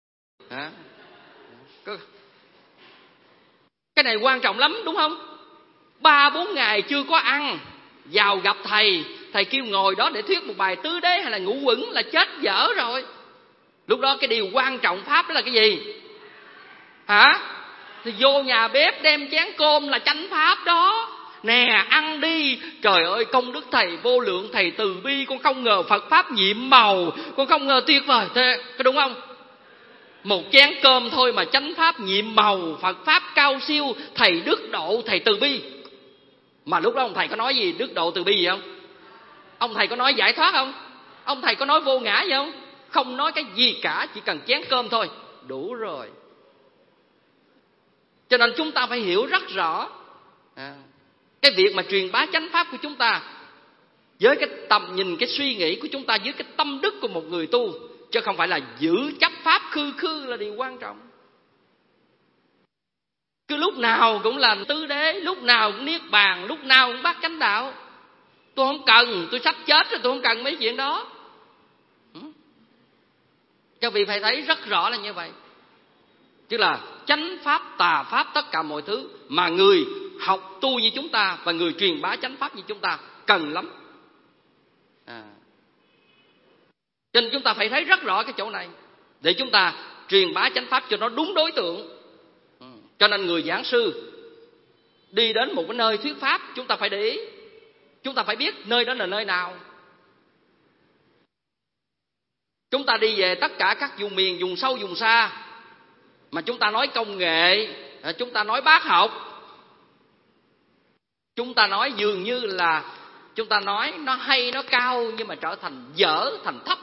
Cái này quan trọng lắm đúng không? 3-4 ngày chưa có ăn, vào gặp thầy, thầy kêu ngồi đó để thuyết một bài tứ đế hay là ngũ quẩn là chết dở rồi. Lúc đó cái điều quan trọng pháp đó là cái gì? Hả? Thì vô nhà bếp đem chén cơm là chánh pháp đó. Nè ăn đi. Trời ơi công đức thầy vô lượng, thầy từ bi, con không ngờ Phật pháp nhiệm màu, con không ngờ tuyệt vời thế, có đúng không? Một chén cơm thôi mà chánh pháp nhiệm màu, Phật pháp cao siêu, thầy đức độ, thầy từ bi. Mà lúc đó ông thầy có nói gì đức độ từ bi gì không? Ông thầy có nói giải thoát không? Ông thầy có nói vô ngã gì không? Không nói cái gì cả, chỉ cần chén cơm thôi, đủ rồi. Cho nên chúng ta phải hiểu rất rõ cái việc mà truyền bá chánh pháp của chúng ta với cái tầm nhìn, cái suy nghĩ của chúng ta, với cái tâm đức của một người tu, chứ không phải là giữ chấp pháp khư là điều quan trọng. Cứ lúc nào cũng là tứ đế, lúc nào cũng niết bàn, lúc nào cũng bát chánh đạo. Tôi không cần, tôi sắp chết rồi, tôi không cần mấy chuyện đó. Các vị phải thấy rất rõ là như vậy. Chứ là chánh pháp, tà pháp, tất cả mọi thứ mà người học tu như chúng ta và người truyền bá chánh pháp như chúng ta cần lắm. Cho nên chúng ta phải thấy rất rõ cái chỗ này để chúng ta truyền bá chánh pháp cho nó đúng đối tượng. Cho nên người giảng sư đi đến một cái nơi thuyết pháp, chúng ta phải để ý, chúng ta phải biết nơi đó là nơi nào. Chúng ta đi về tất cả các vùng miền, vùng sâu, vùng xa, mà chúng ta nói công nghệ, chúng ta nói bác học, chúng ta nói dường như là chúng ta nói nó hay, nó cao, nhưng mà trở thành dở, thành thấp.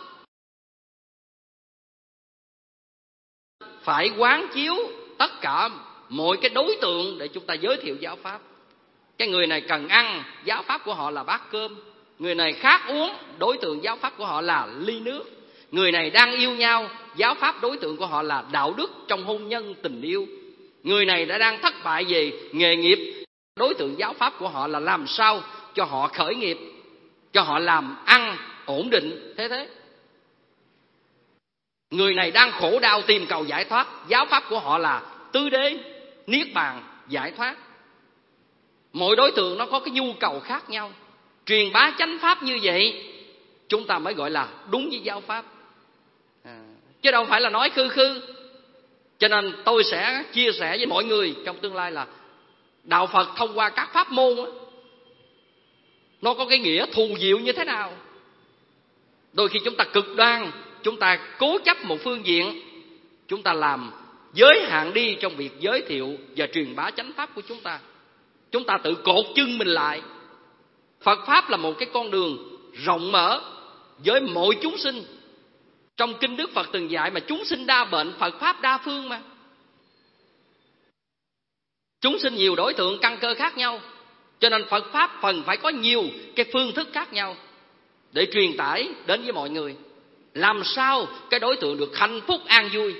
Phải quán chiếu tất cả mọi cái đối tượng để chúng ta giới thiệu giáo pháp. Cái người này cần ăn, giáo pháp của họ là bát cơm. Người này khát uống, đối tượng giáo pháp của họ là ly nước. Người này đang yêu nhau, giáo pháp đối tượng của họ là đạo đức trong hôn nhân, tình yêu. Người này đã đang thất bại về nghề nghiệp, đối tượng giáo pháp của họ là làm sao cho họ khởi nghiệp, cho họ làm ăn ổn định. Thế người này đang khổ đau tìm cầu giải thoát, giáo pháp của họ là tứ đế, niết bàn, giải thoát. Mỗi đối tượng nó có cái nhu cầu khác nhau. Truyền bá chánh pháp như vậy chúng ta mới gọi là đúng với giáo pháp, chứ đâu phải là nói khư. Cho nên tôi sẽ chia sẻ với mọi người trong tương lai là đạo Phật thông qua các pháp môn đó, nó có cái nghĩa thù diệu như thế nào. Đôi khi chúng ta cực đoan, chúng ta cố chấp một phương diện, chúng ta làm giới hạn đi trong việc giới thiệu và truyền bá chánh pháp của chúng ta. Chúng ta tự cột chân mình lại. Phật pháp là một cái con đường rộng mở với mọi chúng sinh. Trong kinh Đức Phật từng dạy mà chúng sinh đa bệnh, Phật pháp đa phương mà. Chúng sinh nhiều đối tượng căn cơ khác nhau, cho nên Phật pháp phần phải có nhiều cái phương thức khác nhau để truyền tải đến với mọi người. Làm sao cái đối tượng được hạnh phúc an vui.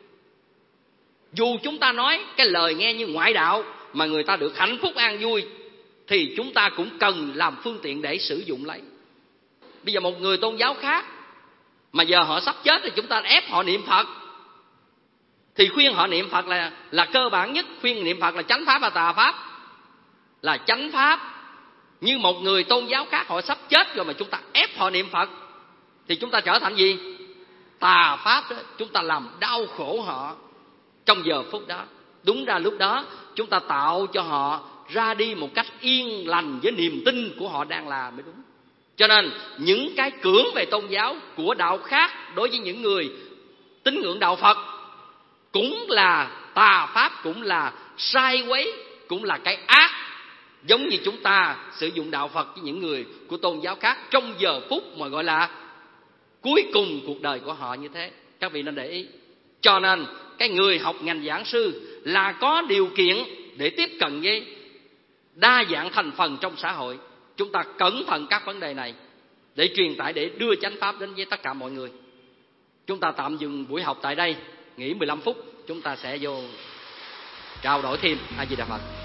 Dù chúng ta nói cái lời nghe như ngoại đạo mà người ta được hạnh phúc an vui, thì chúng ta cũng cần làm phương tiện để sử dụng lấy. Bây giờ một người tôn giáo khác mà giờ họ sắp chết thì chúng ta ép họ niệm Phật, thì khuyên họ niệm Phật là cơ bản nhất. Khuyên niệm Phật là chánh pháp và tà pháp? Là chánh pháp. Như một người tôn giáo khác họ sắp chết rồi mà chúng ta ép họ niệm Phật thì chúng ta trở thành gì? Tà pháp đó. Chúng ta làm đau khổ họ trong giờ phút đó. Đúng ra lúc đó chúng ta tạo cho họ ra đi một cách yên lành với niềm tin của họ đang làm mới đúng. Cho nên những cái cưỡng về tôn giáo của đạo khác đối với những người tín ngưỡng đạo Phật cũng là tà pháp, cũng là sai quấy, cũng là cái ác. Giống như chúng ta sử dụng đạo Phật với những người của tôn giáo khác trong giờ phút mà gọi là cuối cùng cuộc đời của họ như thế. Các vị nên để ý. Cho nên cái người học ngành giảng sư là có điều kiện để tiếp cận với đa dạng thành phần trong xã hội. Chúng ta cẩn thận các vấn đề này để truyền tải, để đưa chánh pháp đến với tất cả mọi người. Chúng ta tạm dừng buổi học tại đây, nghỉ 15 phút, chúng ta sẽ vô trao đổi thêm. A Di Đà Phật.